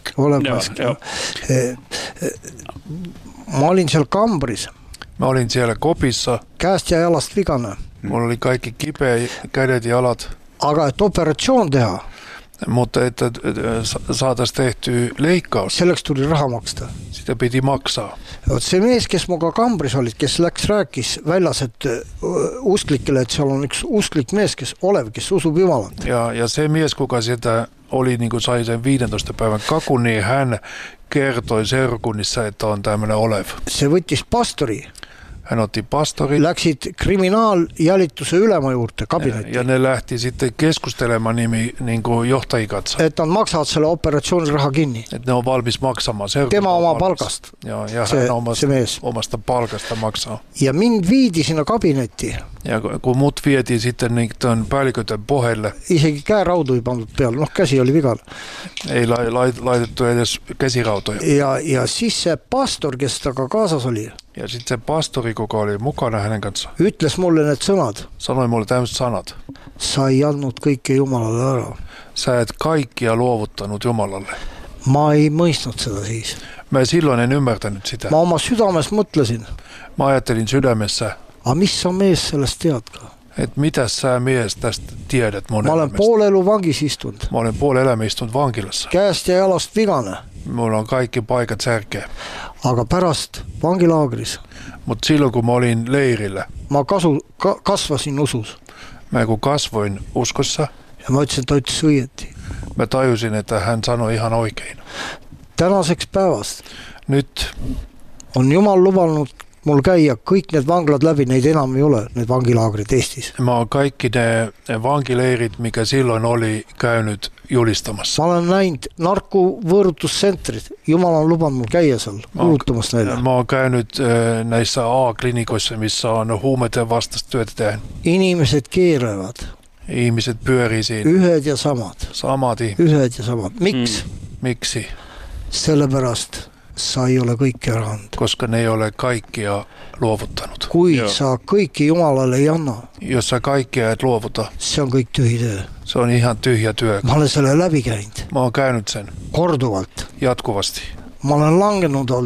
S4: Mä olin siellä Kambris.
S5: Mä olin siellä Kopissa.
S4: Käest ja jalast vigane.
S5: Mulla oli kaikki kipeä, kädet ja jalat.
S4: Aga et operatsioon teha.
S5: Mutta että saataisiin tehtyä leikkaus.
S4: Selleks tuli raha maksta.
S5: Sitä piti maksaa.
S4: See mees, kes muga Kambris olid, kes läks rääkis väljas, et usklikele, et seal on üks usklik mees, kes Olev, kes usub Jumalat.
S5: Ja se mies, kuka sieltä oli, niin kuin sai sen 15 päivän kakun, niin hän kertoi seurakunnissa, että on tämmöinen Olev.
S4: Se võttis pastori.
S5: Hän otti pastorin.
S4: Läksid kriminaaljälituse ülema juurde kabinetti.
S5: Ja ne lähti sitten keskustelemaan niin kuin johtajikatsa.
S4: Että on maksavat selle operatsiooni raha kinni.
S5: Että ne on valmis maksamaan.
S4: Tema oma palkasta.
S5: Ja hän omasta palkasta maksaa.
S4: Ja mind viidi sinna kabinetti.
S5: Ja kun mut vietiin sitten niin tuon päällikötön pohjalle.
S4: Isegi kääraudu ei pandud peale. No käsi oli vigana.
S5: Ei laitettu edes käsirautoja.
S4: Ja siis se pastor, kes taga kaasas oli.
S5: Ja sitten se pastori, kuka oli mukana hänen kanssaan.
S4: Ütles mulle need sõnad.
S5: Sanoi mulle tämmöiset sanat.
S4: Sa ei andnud kõike Jumalalle ära.
S5: Sä et kaikkia luovuttanut Jumalalle.
S4: Ma ei mõistnud seda siis.
S5: Mä silloin en ymmärtänyt sitä.
S4: Ma oma südames mõtlesin.
S5: Mä ajattelin sydämessä.
S4: A mis sa mees sellest tead ka?
S5: Et mitä sä mies tästä tiedät mun
S4: elämästä? Mä olen poole elu vangis istunud.
S5: Mä olen poole elämä istunut vankilassa.
S4: Käest ja jalast vigane.
S5: Mulla on kaikki paikat särkeä.
S4: Aga pärast vangilaagris.
S5: Mutta silloin kun mä olin leirillä.
S4: Mä kasvasin usus.
S5: Mä kun kasvoin uskossa.
S4: Ja mä ütlesin, että ütles õieti.
S5: Mä tajusin, että hän sanoi ihan oikein.
S4: Tänaseks päevast.
S5: Nyt
S4: on Jumal lubanud mul käia kõik need vanglad läbi, neid enam ei ole, need vangilaagrid Eestis.
S5: Mä oon kaikki ne vankileirit, mikä silloin oli käynyt julistamassa.
S4: Mä olen näinud narkovõõrutussentrit. Jumal on lubanud mul käia seal kuuluttamas neile.
S5: Mä oon käynyt näissä A-klinikoissa, missä on huumeiden vastaista työtä tehnyt.
S4: Inimesed keerlevad.
S5: Ihmiset pyörii siinä.
S4: Ühed ja samad.
S5: Samat ihmiset.
S4: Ühed ja samad. Miks?
S5: Miksi?
S4: Sellepärast sa ei ole kõike ära andnud.
S5: Koska ne ei ole kaikkia luovuttanut.
S4: Kui sa kõiki Jumalalle ei anna.
S5: Jos sä kaikkia et luovuta.
S4: Se on kõik tühi töö.
S5: Se on ihan tyhjä työ.
S4: Mä olen selle läbi käinud.
S5: Mä oon käynyt sen.
S4: Korduvalt.
S5: Jatkuvasti.
S4: Mä olen langenut olnud.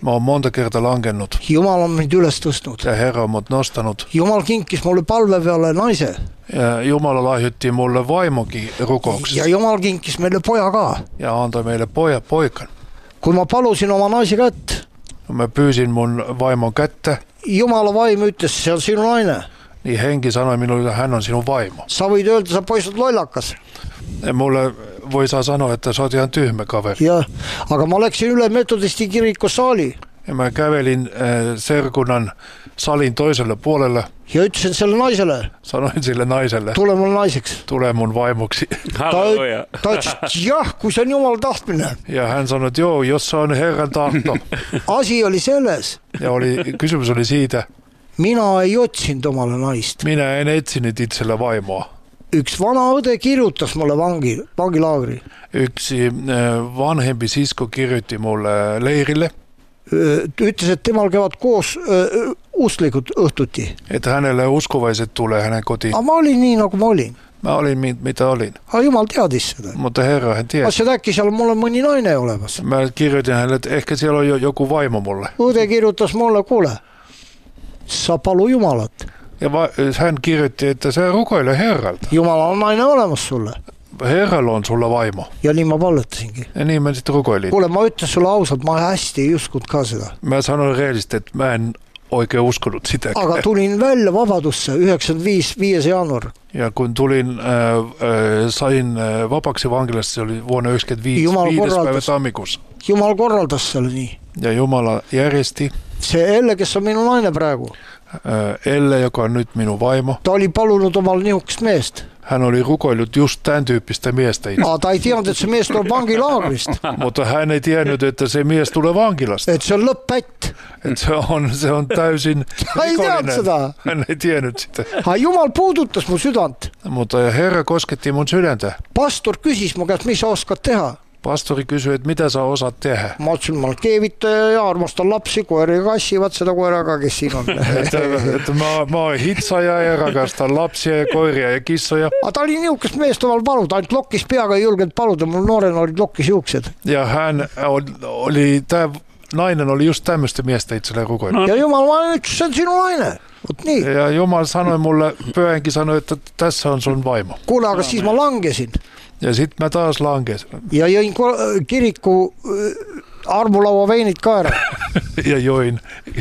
S5: Ma olen monta kertaa langennut.
S4: Jumal on mind üles tõstnud.
S5: Ja Herra on mut nostanut.
S4: Jumal kinkis mulle palve peale naise.
S5: Ja Jumala lahjutti mulle vaimogi rukouksesta.
S4: Ja Jumal kinkis meille poja ka.
S5: Ja antoi meille poikan.
S4: Kui ma palusin oma naise kätt.
S5: Mä pyysin mun vaimon kättä.
S4: Jumala vaim ütles, see on sinu naine.
S5: Niin henki sanoi minulle, että hän on sinun vaimo.
S4: Sa võid öelda, sa poistud lollakas.
S5: Ja mulle voi saa sanoa, että sä oot ihan tyhmä kaveri.
S4: Ja, aga ma läksin üle metodisti kiriku saali.
S5: Ja mä kävelin serkunnan salin toiselle puolelle.
S4: Ja ütlesin selle naisele.
S5: Sanoin sille naiselle.
S4: Tule mun naiseks.
S5: Tule mun vaimoksi.
S3: Halleluja.
S4: Ta ütles, jah, kui see on Jumal tahtmine.
S5: Ja hän sanoi, että joo, jos se on Herran tahto.
S4: Asi oli selles.
S5: Ja kysymys oli siitä.
S4: Mina ei otsinud omale naist.
S5: Minä en etsinyt itsellä vaimoa.
S4: Üks vana õde kirjutas mulle vangilaagri.
S5: Yksi vanhempi sisko kirjutti mulle leirille.
S4: Ütles, et temal käivad koos usklikud õhtuti.
S5: Että hänelle uskovaiset tulee hänen kotiin.
S4: Aga ma olin nii, nagu ma olin.
S5: Mä olin, mitä olin.
S4: Aga Jumal teadis seda.
S5: Mutta Herra hän tiesi.
S4: Asjad äkki seal mulle mõni naine olemas.
S5: Mä kirjoitin hänelle, että ehkä siellä on joku vaimo mulle.
S4: Õde kirjutas mulle, kuule, sa palu Jumalat.
S5: Ja hän kirjoitti, että sä rukoile Herralta.
S4: Jumala on naine olemas sulle.
S5: Herralla on sulla vaimo.
S4: Ja niin mä palletasinkin.
S5: Ja niin mä sitten rukoilin.
S4: Kuule, mä ütlen sulle ausalt, mä hästi ei uskunut ka seda.
S5: Mä sanoin reellisesti, että mä en oikein uskonut sitäkään.
S4: Aga tulin välja vabadusse 95. 5. jaanuar.
S5: Ja kun sain vapaksi vankilasta, se oli vuonna 1995, 5. päivä tammikuussa.
S4: Jumal korraldas selle nii.
S5: Ja Jumala järjesti.
S4: Se Elle, kes on minu naine praegu.
S5: Elle, joka on nyt minun vaimo.
S4: Ta oli palunud omal nihukest meest.
S5: Hän oli rukoillut just tämän tyyppistä miestä itse.
S4: Ta ei teadnud, että se mies tuleb vangilaagrist.
S5: Mutta hän ei tiennyt, että se mies tulee vankilasta.
S4: Et se on lõpppätt.
S5: Että se on täysin
S4: rikollinen.
S5: Hän ei tiennyt sitä.
S4: Jumal puudutas mun sydant.
S5: Mutta Herra kosketti mun sydäntä.
S4: Pastor küsis mu käest, mis sa oskad teha.
S5: Pastori kysyi, että mitä sä osaat tehdä.
S4: Mä ütlesin, mä olen keevitaja ja armastan lapsi, koeri ja kassi, vaat seda koeraga, kes siin on.
S5: Että mä oon hitsaja ja rakastan lapsia ja koiria ja kissoja.
S4: Ta oli niukest meest omal paluda, ainult lokkis peaga ei julgenud paluda, mul noorena olid lokkis juuksed.
S5: Ja hän oli, tää nainen oli just tämmöistä miestä itselleen rukoilla.
S4: Ja Jumal, mä ütlesin, se on sinu naine. Niin.
S5: Ja Jumal sanoi mulle, pyhänkin sanoi, että tässä on sun vaimo.
S4: Kuule, aga siis ma langesin.
S5: Ja sit mä taas lankesin.
S4: Ja jõin kiriku armulaua veinit ka ära.
S5: Ja join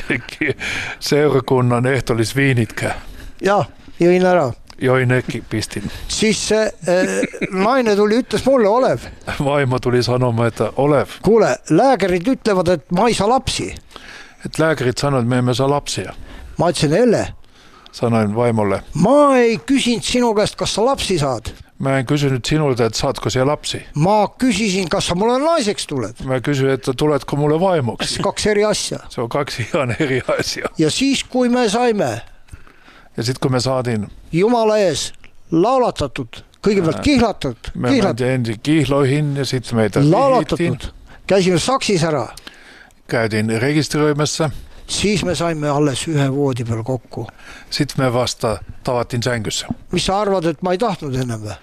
S5: seurakunnan ehtolisviinitkää.
S4: Ja, jõin ära.
S5: Join nekin, pistin.
S4: Siis se naine tuli, ütles mulle, Olev.
S5: Vaimo tuli sanomaan, että Olev.
S4: Kuule, lääkärid ütlevad, et ma ei saa lapsi.
S5: Et lääkärit sanoivat, että me emme saa lapsia.
S4: Ma ütlesin, Elle.
S5: Sanoin vaimolle.
S4: Ma ei küsinud sinu käest, kas sa lapsi saad.
S5: Mä en kysynyt sinulta, että saatko siellä lapsi.
S4: Ma küsisin, kas sa mulle naiseks tuled.
S5: Mä kysyin, että tuletko mulle vaimoksi.
S4: 2 eri asja.
S5: Se on 2 ihan eri asiaa.
S4: Ja siis, kui me saime.
S5: Ja sit kun me saatiin.
S4: Jumala ees laulatatud, kõigepealt kihlatud.
S5: Me mentiin ensin kihloihin ja sitten meitä
S4: laulatatud. Käisime saksis ära.
S5: Käytiin rekisteröimässä.
S4: Siis me saimme alles 1 voodi peal kokku.
S5: Sitten me vasta tavattiin sängyssä.
S4: Mis sa arvad, et ma ei tahtnud ennem või?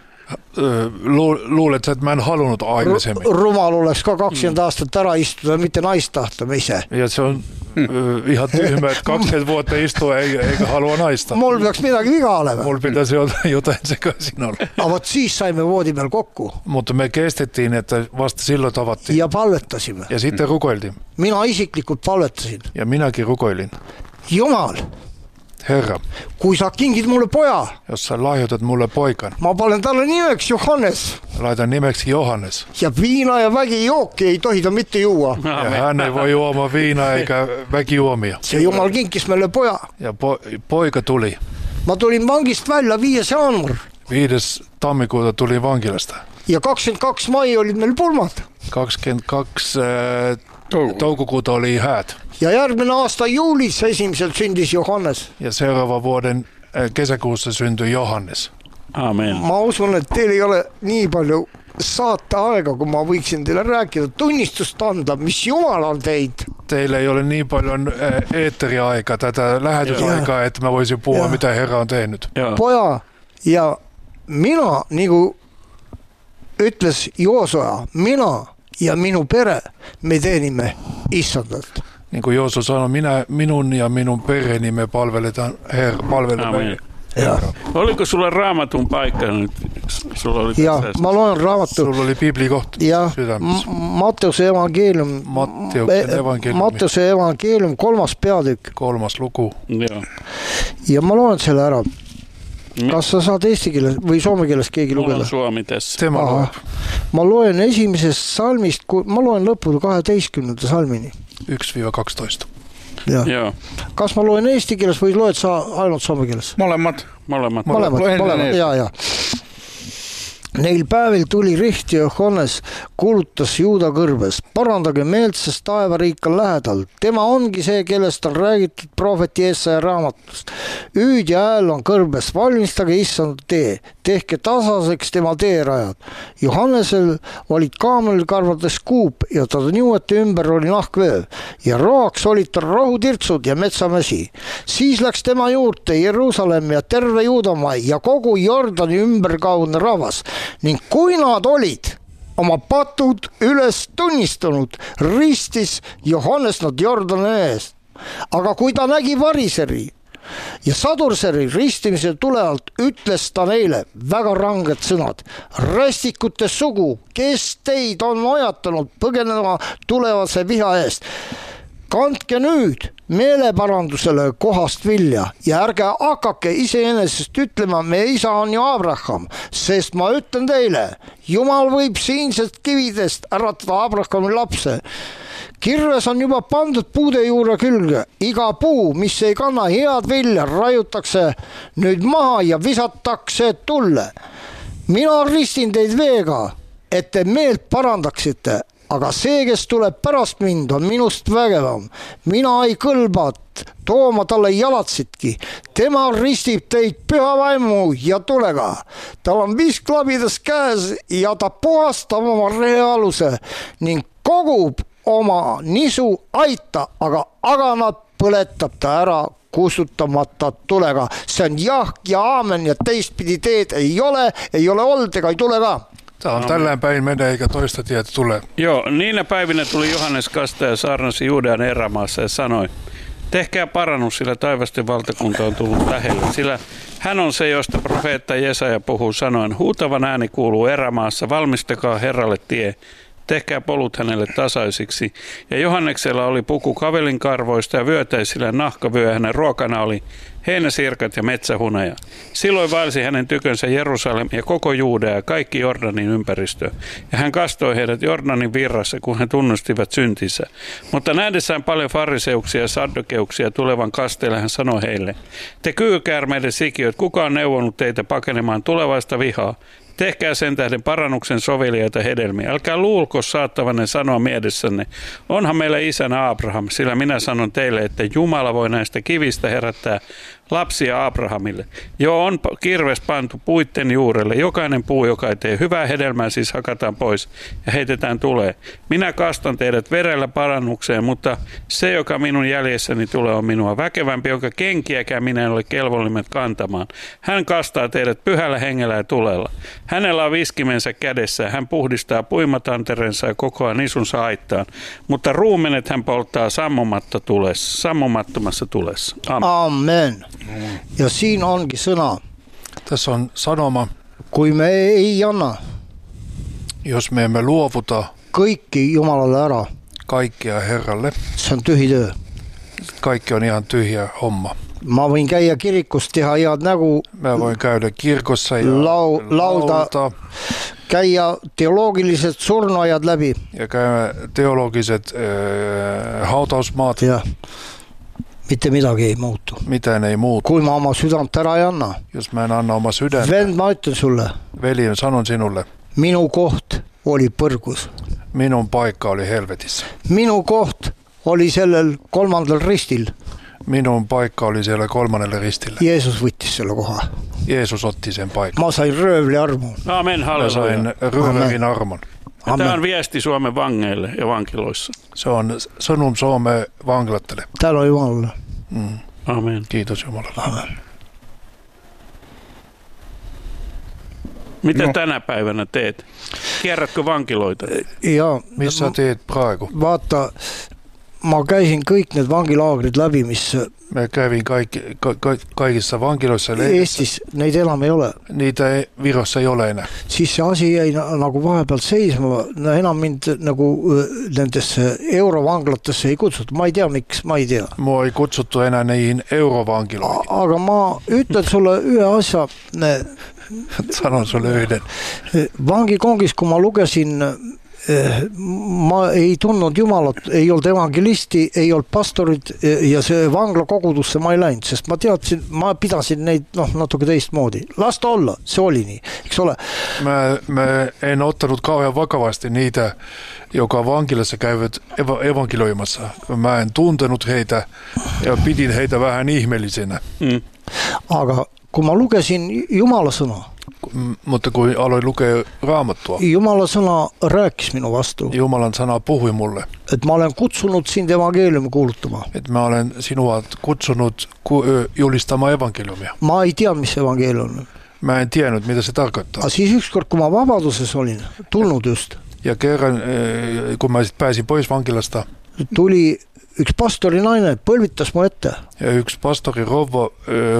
S5: Luulet sä, että mä en halunnut aikaisemmin.
S4: Rumal oleks ka 20 aastat ära istuda, mitte naist tahta me ise.
S5: Ja se on ihan tyhmä, että 20 vuotta istua eikä halua naista.
S4: Mul peaks midagi viga olema.
S5: Mul pitäisi jotain sekaisin olla.
S4: Aga vot siis saimme voodi peal kokku.
S5: Mutta me kestettiin, että vasta silloin tavattiin.
S4: Ja palvetasime.
S5: Ja sitten rukoiltiin.
S4: Mina isiklikult palvetasin.
S5: Ja minäkin rukoilin.
S4: Jumal.
S5: Herra.
S4: Kui sa kingid mulle poja.
S5: Jos sä lahjoitat mulle poikan.
S4: Ma panen talle nimeks Johannes.
S5: Laitan nimeksi Johannes.
S4: Ja viina ja vägijooki ei tohi ta mitte juua.
S5: Ja hän ei voi juomaan viinaa eikä väkijuomia.
S4: Se Jumal kinkis meille poja.
S5: Ja poika tuli.
S4: Ma tulin vangist välja 5. jaanuar.
S5: 5. tammikuuta tuli vankilasta.
S4: Ja 22. mai olid meil pulmat.
S5: 22. toukokuuta oli häät.
S4: Ja järgmine aasta juulis 1. sündis Johannes.
S5: Ja seuraava vuoden kesäkuussa syntyi Johannes.
S3: Amen.
S4: Ma usun, et teil ei ole nii palju saata aega, kun ma võiksin teile rääkida, tunnistust anda, mis Jumal on teinud.
S5: Teillä ei ole niin paljon eetteriaikaa, tätä lähetysaikaa, että mä voisin puhua, mitä Herra on tehnyt.
S4: Poja, ja mina, niinku ütles Joosoja, mina ja minu pere, me teenime Issandat.
S5: Niin kuin Joosu sanoi, minun ja minun perheeni me palvelemme Herraa.
S3: Oliko sulla Raamatun paikka nyt? Sulla oli
S4: ja mä luen Raamattu.
S5: Sulla oli biblikohta sydämessä.
S4: Matteuksen evankelium 3. peatükk.
S5: 3. luku.
S3: Joo.
S4: Ja mä luen selle ära. Kas sa saad eesti keeles või soome keeles keegi lugeda?
S3: Mulla on suomi tässä.
S4: Ma loen esimesest salmist, ma loen lõpuni 12. salmini.
S5: 1-12.
S3: Joo.
S4: Kas ma loen eesti keeles või loed sa ainult soome keeles?
S2: Molemmat.
S4: Ja. Neil päevil tuli Riht ja Johannes kuulutas Juuda kõrbes. Parandage meelt, sest taevariik on lähedal. Tema ongi see, kellest on räägitud prohveti Jesaja raamatust. Hüüd ja hääl on kõrbes. Valmistage issand tee. Tehke tasaseks tema teerajad. Johannesel olid kaamelkarvades kuup ja ta niuete ümber oli nahkvööv. Ja roaks olid tal rohutirtsud ja metsamäsi. Siis läks tema juurde Jeruusalemm ja terve Juudamaa ja kogu Jordani ümberkaudne rahvas. Ning kui nad olid oma patud üles tunnistanud, ristis Johannes nad Jordani eest. Aga kui ta nägi variseri ja sadurseri ristimise tulevalt, ütles ta neile väga ranged sõnad. Rästikute sugu, kes teid on ajatanud põgenema tulevase viha eest. Kandke nüüd meeleparandusele kohast vilja ja ärge hakake iseenesest ütlema, meie isa on ju Abraham, sest ma ütlen teile, Jumal võib siinsest kividest äratada Abrahami lapse. Kirves on juba pandud puude juurde külge. Iga puu, mis ei kanna head vilja, raiutakse nüüd maha ja visatakse tulle. Mina ristin teid veega, et te meelt parandaksite. Aga see, kes tuleb pärast mind, on minust vägevam. Mina ei kõlba tooma talle jalatsitki. Tema ristib teid püha vaimu ja tulega. Tal on visklabides käes ja ta puhastab oma reaaluse ning kogub oma nisu aita, aga aganat põletab ta ära kustutamata tulega. See on jah ja aamen ja teistpidi teed ei ole olnud ega ei tule ka.
S5: Tämä on tällään päin menee eikä toista tietä tule.
S3: Joo, niinä päivinä tuli Johannes Kastaja saarnasi Juudean erämaassa ja sanoi, tehkää parannus, sillä taivasten valtakunta on tullut lähelle. Sillä hän on se, josta profeetta Jesaja puhuu sanoen, huutavan ääni kuuluu erämaassa, valmistakaa Herralle tie. Tehkää polut hänelle tasaisiksi. Ja Johanneksella oli puku kavelinkarvoista ja vyötäisillä nahkavyö. Hänen ruokana oli heinäsirkat ja metsähuneja. Silloin vaelsi hänen tykönsä Jerusalem ja koko Juudea ja kaikki Jordanin ympäristö. Ja hän kastoi heidät Jordanin virrassa, kun he tunnustivat syntinsä. Mutta nähdessään paljon fariseuksia ja saddokeuksia tulevan kasteelle, hän sanoi heille, te kyykäärmeiden sikiöt, kuka on neuvonut teitä pakenemaan tulevaista vihaa? Tehkää sen tähden parannuksen soveliaita hedelmiä. Älkää luulko saattavanne sanoa mielessänne, onhan meillä isänä Abraham, sillä minä sanon teille, että Jumala voi näistä kivistä herättää lapsia Abrahamille. Jo on kirves pantu puitten juurelle. Jokainen puu, joka ei tee hyvää hedelmää, siis hakataan pois ja heitetään tulee. Minä kastan teidät verellä parannukseen, mutta se, joka minun jäljessäni tulee, on minua väkevämpi, jonka kenkiäkään minä en ole kelvollinen kantamaan. Hän kastaa teidät pyhällä hengellä ja tulella. Hänellä on viskimensä kädessä. Hän puhdistaa puimatanterensa ja kokoaa nisunsa aittaan. Mutta ruumenet hän polttaa sammumattomassa tulessa.
S4: Amen. Ja siin onkin sõna.
S5: Tässä on sanoma.
S4: Kui me ei anna.
S5: Jos me emme luovuta.
S4: Kaikki Jumalalle ära.
S5: Kaikkia Herralle.
S4: Se on tyhji töö.
S5: Kaikki on ihan tyhjä homma.
S4: Mä voin käydä kirikossa, tehdä head nägu.
S5: Mä voin käydä kirkossa ja
S4: laulda. Käydä teologiset surnuajad läbi.
S5: Ja käydä teologiset hautausmaat.
S4: Ja. Mitte midagi ei muutu.
S5: Mitään ei muutu.
S4: Kui ma oma südant ära ei anna.
S5: Jos mä en anna oma sydäntä.
S4: Vend, ma ütlen sulle.
S5: Veli, sanon sinulle.
S4: Minu koht oli põrgus.
S5: Minun paikka oli helvetissä.
S4: Minu koht oli sellel 3. ristil.
S5: Minun paikka oli siellä 3. ristillä.
S4: Jeesus võttis selle koha.
S5: Jeesus otti sen paikan.
S4: Ma sain röövli armon.
S3: Amen, halleluja.
S5: Mä sain röövlin armon.
S3: Tämä on viesti Suomen vangeille ja vankiloissa.
S5: Se on sanum Suomen vankilattele.
S4: Täällä on Jumalalle.
S3: Amen.
S5: Kiitos Jumalalle.
S4: Amen.
S3: Mitä tänä päivänä teet? Kierrätkö vankiloita?
S4: Ja,
S5: missä teet praegu?
S4: Vaata, ma käisin kõik need vangilaagrid läbi, mis
S5: me kävin kaikissa vankiloissa
S4: Eestis neid enam ei ole.
S5: Niitä Virossa ei ole enää.
S4: Siis see asi jäi nagu vahepeal seisma, enam mind nagu nendesse eurovanglatesse ei kutsuta. Ma ei tea miks, ma ei tea.
S5: Mua ei kutsuttu enää niihin eurovankiloihin.
S4: Aga ma ütlen sulle ühe asja.
S5: Sanon sulle yhden.
S4: Vangikongis, kun ma lugesin, ma ei tundnud Jumalat, ei olnud evangelisti, ei olnud pastorit ja see vangla kogudusse ma ei läinud, sest ma teadsin, ma pidasin neid natuke teistmoodi. Lasta olla, see oli nii, eks ole?
S5: Mä en ottanut kauhean vakavasti niitä, joka vankilassa käyvät evankeloimassa. Mä en tuntenut heitä ja pidin heitä vähän ihmeellisenä.
S4: Aga kun ma lugesin Jumala sõna,
S5: mutta kun aloin lukea Raamattua,
S4: Jumala sõna rääkis minu vastu.
S5: Jumalan sana puhui mulle.
S4: Et ma olen kutsunut sind evankeliumi kuulutama.
S5: Et mä olen sinua kutsunut julistamaan evankeliumia.
S4: Ma ei tea, mis evankeliumi.
S5: Mä en tiennyt, mitä se tarkoittaa.
S4: Aga siis ykskord, kun ma vabaduses olin, tulnud just.
S5: Ja kerran, kun mä pääsin pois vankilasta,
S4: tuli üks pastori naine, põlvitas mu ette.
S5: Ja üks pastori rouva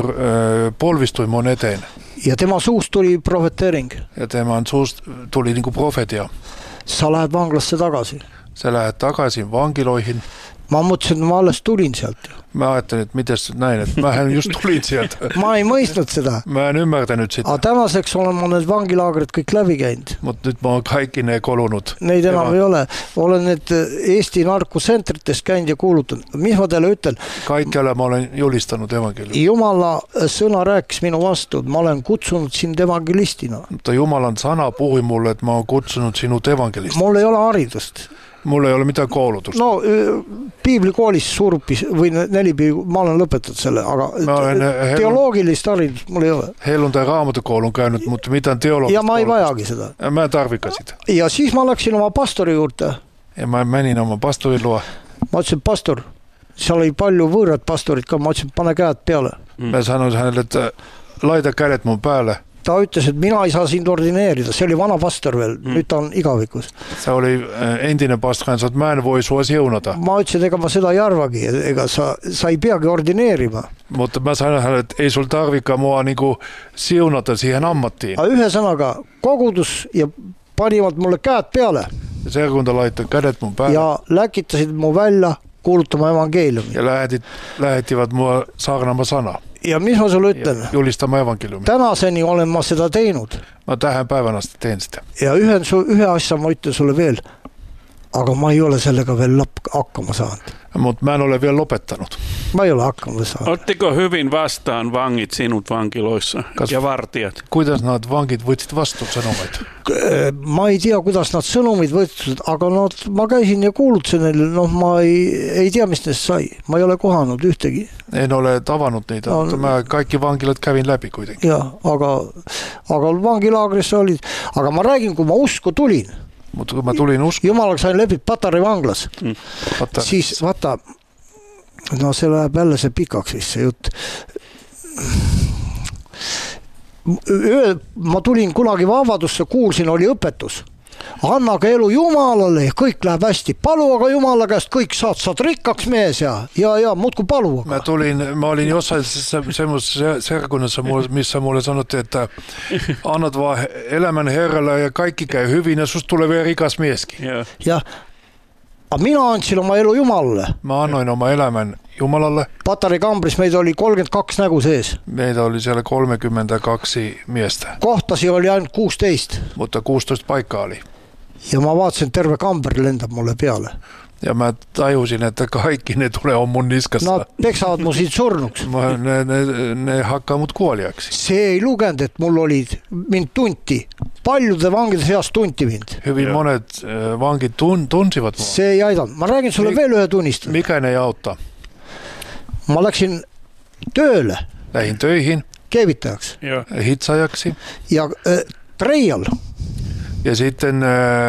S5: polvistui mun eteen.
S4: Ja tema suust tuli profeteering.
S5: Ja teman suust tuli niinku profetia.
S4: Sa lähed vanglasse tagasi.
S5: Sä lähed takaisin vankiloihin.
S4: Ma mõtlesin, et ma alles tulin sealt.
S5: Mä ajattelin, et mites näin, et mähän just tulin sieltä.
S4: Ma ei mõistnud seda.
S5: Mä en ymmärtänyt sitä.
S4: Aga tänaseks olen ma need vangilaagrid kõik läbi käinud.
S5: Mut nyt mä oon kaikki ne kolunut.
S4: Neid enam ei ole. Olen need Eesti narkosentrites käinud ja kuulutanud. Mis ma teile ütlen?
S5: Kaikkialla ma olen julistanut evankeliumia.
S4: Jumala sõna rääkis minu vastu. Ma olen kutsunud sind evangelistina.
S5: Mutta Jumalan sana puhui mulle, et ma oon kutsunut sinut evangelistina.
S4: Mul ei ole haridust.
S5: Mulla ei ole mitään koulutusta.
S4: No, piiblikoolis Suurupis või Nelipiigu, ma olen lõpetanud selle, aga teoloogilist haridust mul ei ole.
S5: Helluntai raamatukoulun käynyt, mutta mitään teologista.
S4: Ja ma ei vajagi seda.
S5: Mä en tarvika sitä.
S4: Ja siis ma läksin oma pastori juurde.
S5: Ja mä menin oma pastorin luo.
S4: Ma ütlesin, pastor, seal oli palju võõrad pastorid ka, ma ütlesin, pane käed peale.
S5: Mä sanoin hänelle, että laita kädet mun päälle.
S4: Ta ütles, et mina ei saa sind ordineerida, see oli vana pastor veel, nüüd ta on igavikus.
S5: See oli endinen pastor, hän sanoi, että mä en voi sua siunata.
S4: Ma ütlesin, ega ma seda ei arvagi, ega sa ei peagi ordineerima.
S5: Mutta mä sanoin hänelle, että ei sul tarvika mua niinku siunata siihen ammattiin.
S4: Ühe sõnaga, kogudus ja panivad mulle käed peale.
S5: Seurakunta laittoi kädet mun päälle.
S4: Ja läkitasid mu välja kuulutama evankeliumi.
S5: Ja lähettivät mua saarnama sana.
S4: Ja mis ma sulle ütlen?
S5: Julistama evankeliumi.
S4: Tänaseni olen ma seda teinud.
S5: Ma tähän päivän asti teen sitä.
S4: Ja ühe asja ma ütlen sulle veel. Aga ma ei ole sellega veel hakkama saanud.
S5: Mutta mä en ole vielä lopettanut.
S4: Ma ei ole hakkama saanud.
S3: Ottiko hyvin vastaan vangit sinut vankiloissa ja vartijat?
S5: Kuidas nad vangit võtsid vastu sõnumeid?
S4: Ma ei tea, kuidas nad sõnumid võtsid, aga ma käisin ja kuulutasin neile, ma ei tea, mis neist sai. Ma ei ole kohanud ühtegi.
S5: En ole tavannut niitä, mutta mä kaikki vankilat kävin läbi kuitenkin.
S4: Jah, aga vangilaagris olid. Aga ma räägin, kui ma usku tulin.
S5: Mutta kun mä tulin uskoon.
S4: Jumalaga sain läbi Patari vanglas. Siis vaata, no see läheb jälle see pikaks vist see jutt. Ma tulin kunagi vabadusse, kuulsin, oli õpetus. Annage elu Jumalale ja kõik läheb hästi. Palu aga Jumala käest kõik saad rikkaks mees ja muutku palu.
S5: Mä olin jossain semmoisessa seurakunnassa, missä mulle sanottiin, että annat vaan elämän Herralle ja kaikki käy hyvin ja susta tulee vielä rikas mieskin.
S4: Ja mina andsin oma elu Jumalalle.
S5: Mä annoin oma elämän Jumalalle.
S4: Patari kambris meitä oli 32 nägu sees.
S5: Meitä oli siellä 32 miestä.
S4: Kohtasi oli ainult 16.
S5: Mutta 16 paikkaa oli.
S4: Ja ma vaatasin, terve kamber lendab mulle peale.
S5: Ja mä tajusin, että kaikki ne tulee on mun niskassa.
S4: Nad peksavad mu siit surnuks.
S5: Ne hakkaa mut kuoliaksi.
S4: See ei lugenud, et mul olid mind tunti. Paljude vangide seas tunti mind.
S5: Hyvin monet vangit tunsivat mua.
S4: See ei aidanud. Ma räägin sulle veel ühe tunnistada.
S5: Mikä ei auttaa?
S4: Ma läksin tööle.
S5: Lähin töihin.
S4: Keevitajaks.
S5: Hitsajaksi.
S4: Ja treial.
S5: Ja sitten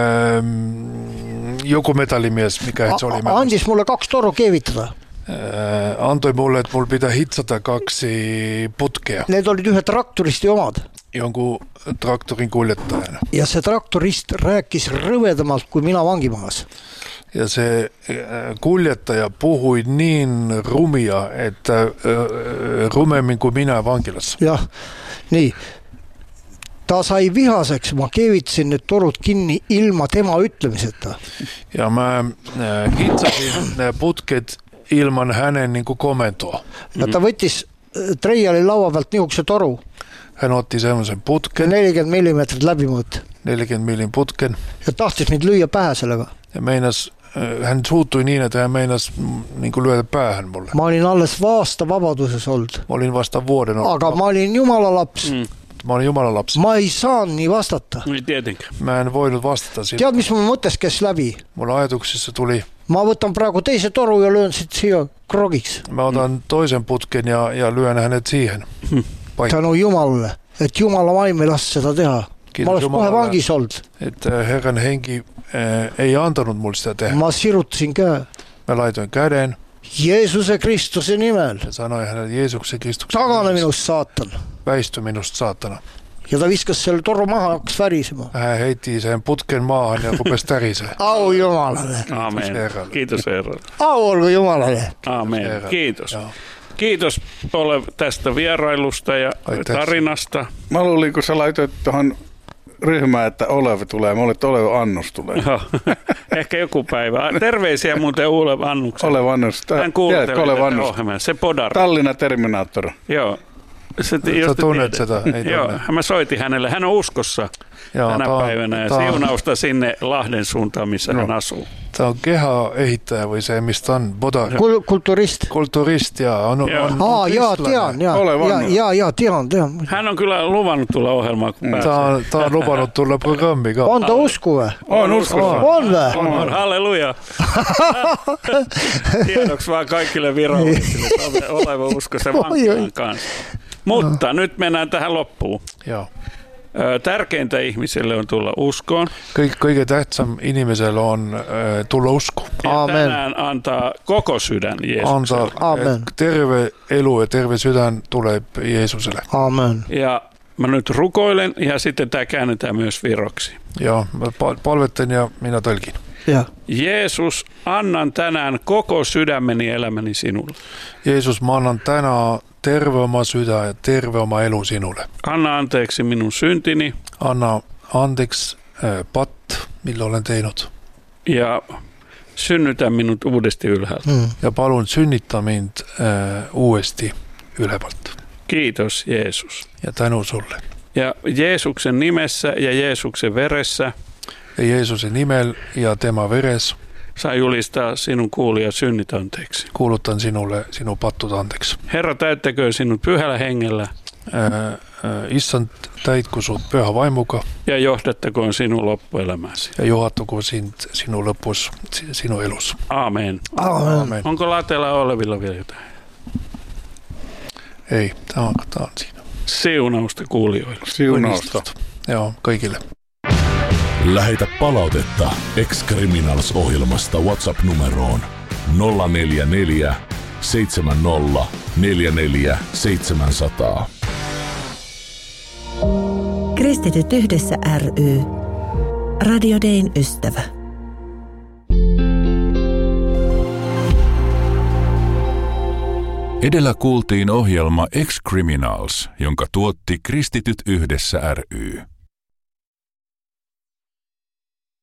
S5: joku metallimies, mikä se oli.
S4: Andis mulle 2 toru keevitada.
S5: Antoi mulle, että mulla pitää hitsata 2 putkea.
S4: Need olid ühe traktoristi omad.
S5: Jonkun traktorin kuljettajana.
S4: Ja see traktorist rääkis rõvedamalt kui mina vangimaas.
S5: Ja se kuljettaja puhui niin rumia, että rumemmin kuin minä vankilassa.
S4: Ja niin. Ta sai vihaseksi, mä kevitsin ne torut kiinni ilma tema ütlemiseta.
S5: Ja mä hitsasin ne putket ilman hänen niin kuin komentoa.
S4: Ja ta võttis treiali laua pealt nihukese toru.
S5: Hän otti semmoisen putken.
S4: 40 millimeetrit läbimõõt.
S5: 40 millin putken.
S4: Ja tahtis mind lüüa pähe sellega.
S5: Ja meinas, hän suuttui niin, että hän meinas niin kuin lyödä päähän mulle.
S4: Mä olin alles aasta vabaduses olnud.
S5: Mä olin vasta vuoden ollut.
S4: Aga mä olin Jumala laps.
S5: Mä olin Jumalan lapsi.
S4: Mä ei saa niin vastata.
S3: Ei tietenkään.
S5: Mä en voinut vastata siitä.
S4: Tead, mis mun mõttes käs läbi?
S5: Mulla ajatuksissa tuli...
S4: Mä võtan praegu teise toru ja lyön sit siia krogiks.
S5: Mä otan toisen putken ja lyön hänet siihen.
S4: Tänu Jumalalle, et Jumala vaim ei lasta seda teha. Mä olis kohe vangis olnud.
S5: Että Herran henki ei antanut mulle sitä tehdä.
S4: Mä sirutasin käe.
S5: Mä laitoin käden.
S4: Jeesuse Kristuse nimel.
S5: Ja sanoin hänelle Jeesuksen Kristuksen
S4: Tagane minust saatan.
S5: Väisty minusta saatana.
S4: Ja ta viskas selle toru maha ja hakkas värisema.
S5: Hän heitti sen putken maahan ja rupesi tärisee.
S4: Au Jumalalle.
S3: Aamen. Kiitos Herra.
S4: Au olko Jumalalle.
S3: Aamen. Kiitos. Joo. Kiitos Olev tästä vierailusta ja tarinasta.
S2: Mä luulin, kun sä laitoit tuohon ryhmään, että Olev tulee. Mä olin, että Olev Annus tulee.
S3: Joo. Ehkä joku päivä. Terveisiä muuten Olev Annuksen.
S2: Olev Annus.
S3: Hän kuuntelee tätä ohjelmaa. Se podar.
S2: Tallinna Terminaattor.
S3: Joo.
S5: Sä tunnet sitä?
S3: Joo, mä soitin hänelle. Hän on uskossa tänä päivänä ja siunausta sinne Lahden suuntaan, missä hän asuu.
S5: Tämä on keha-ehittäjä või se, mistä on bodar.
S4: Kulturist.
S5: Kulturist, jaa. On
S4: jaa, tean.
S3: Hän on kyllä luvannut tulla ohjelmaan, kun pääsee.
S5: Tämä on luvannut tulla programmi.
S4: On ta usku vai?
S2: On uskossa.
S4: On vai?
S3: On, halleluja. Tiedoks vaan kaikille virallisille, että Oleva uskossa vankilaan kanssa. Mutta nyt mennään tähän loppuun.
S5: Joo.
S3: Tärkeintä ihmiselle on tulla uskoon.
S5: Kaikkein tähtsam inimeselle on tulla uskoon.
S3: Ja tänään antaa koko sydän Jeesukselle.
S4: Amen.
S5: Terve elu ja terve sydän tulee Jeesuselle.
S4: Amen.
S3: Ja mä nyt rukoilen ja sitten tämä käännetään myös viroksi.
S5: Joo, mä palvetten ja minä tölkin.
S4: Ja.
S3: Jeesus, annan tänään koko sydämeni ja elämäni sinulle.
S5: Jeesus, mä annan tänään terve oma sydän ja terve oma elu sinulle.
S3: Anna anteeksi minun syntini.
S5: Anna anteeksi pat, millä olen tehnyt.
S3: Ja synnytä minut uudesti ylhäältä.
S5: Ja palun synnyttää mind uudesti ylhäältä.
S3: Kiitos Jeesus.
S5: Ja tänu sulle.
S3: Ja Jeesuksen nimessä ja Jeesuksen veressä.
S5: Ja Jeesuksen nimellä ja tema veres.
S3: Saa julistaa sinun kuulia synnit anteeksi.
S5: Kuulutan sinulle sinun pattut anteeksi.
S3: Herra, täyttäköön sinut pyhällä hengellä.
S5: Issand, täitku sut pyhä vaimuka.
S3: Ja johdattakoon sinun loppuelämäsi.
S5: Ja johdattakoon sinun loppus, sinun elus.
S3: Aamen.
S4: Amen.
S3: Onko Latella Olevilla vielä jotain?
S5: Ei, tämä on siinä.
S3: Siunausta kuulijoille.
S2: Siunausta.
S5: Joo, kaikille.
S1: Lähetä palautetta Ex-Criminals-ohjelmasta WhatsApp-numeroon 044 70 44 700.
S7: Kristityt yhdessä ry. Radio Dayn ystävä.
S8: Edellä kuultiin ohjelma Ex-Criminals, jonka tuotti Kristityt yhdessä ry.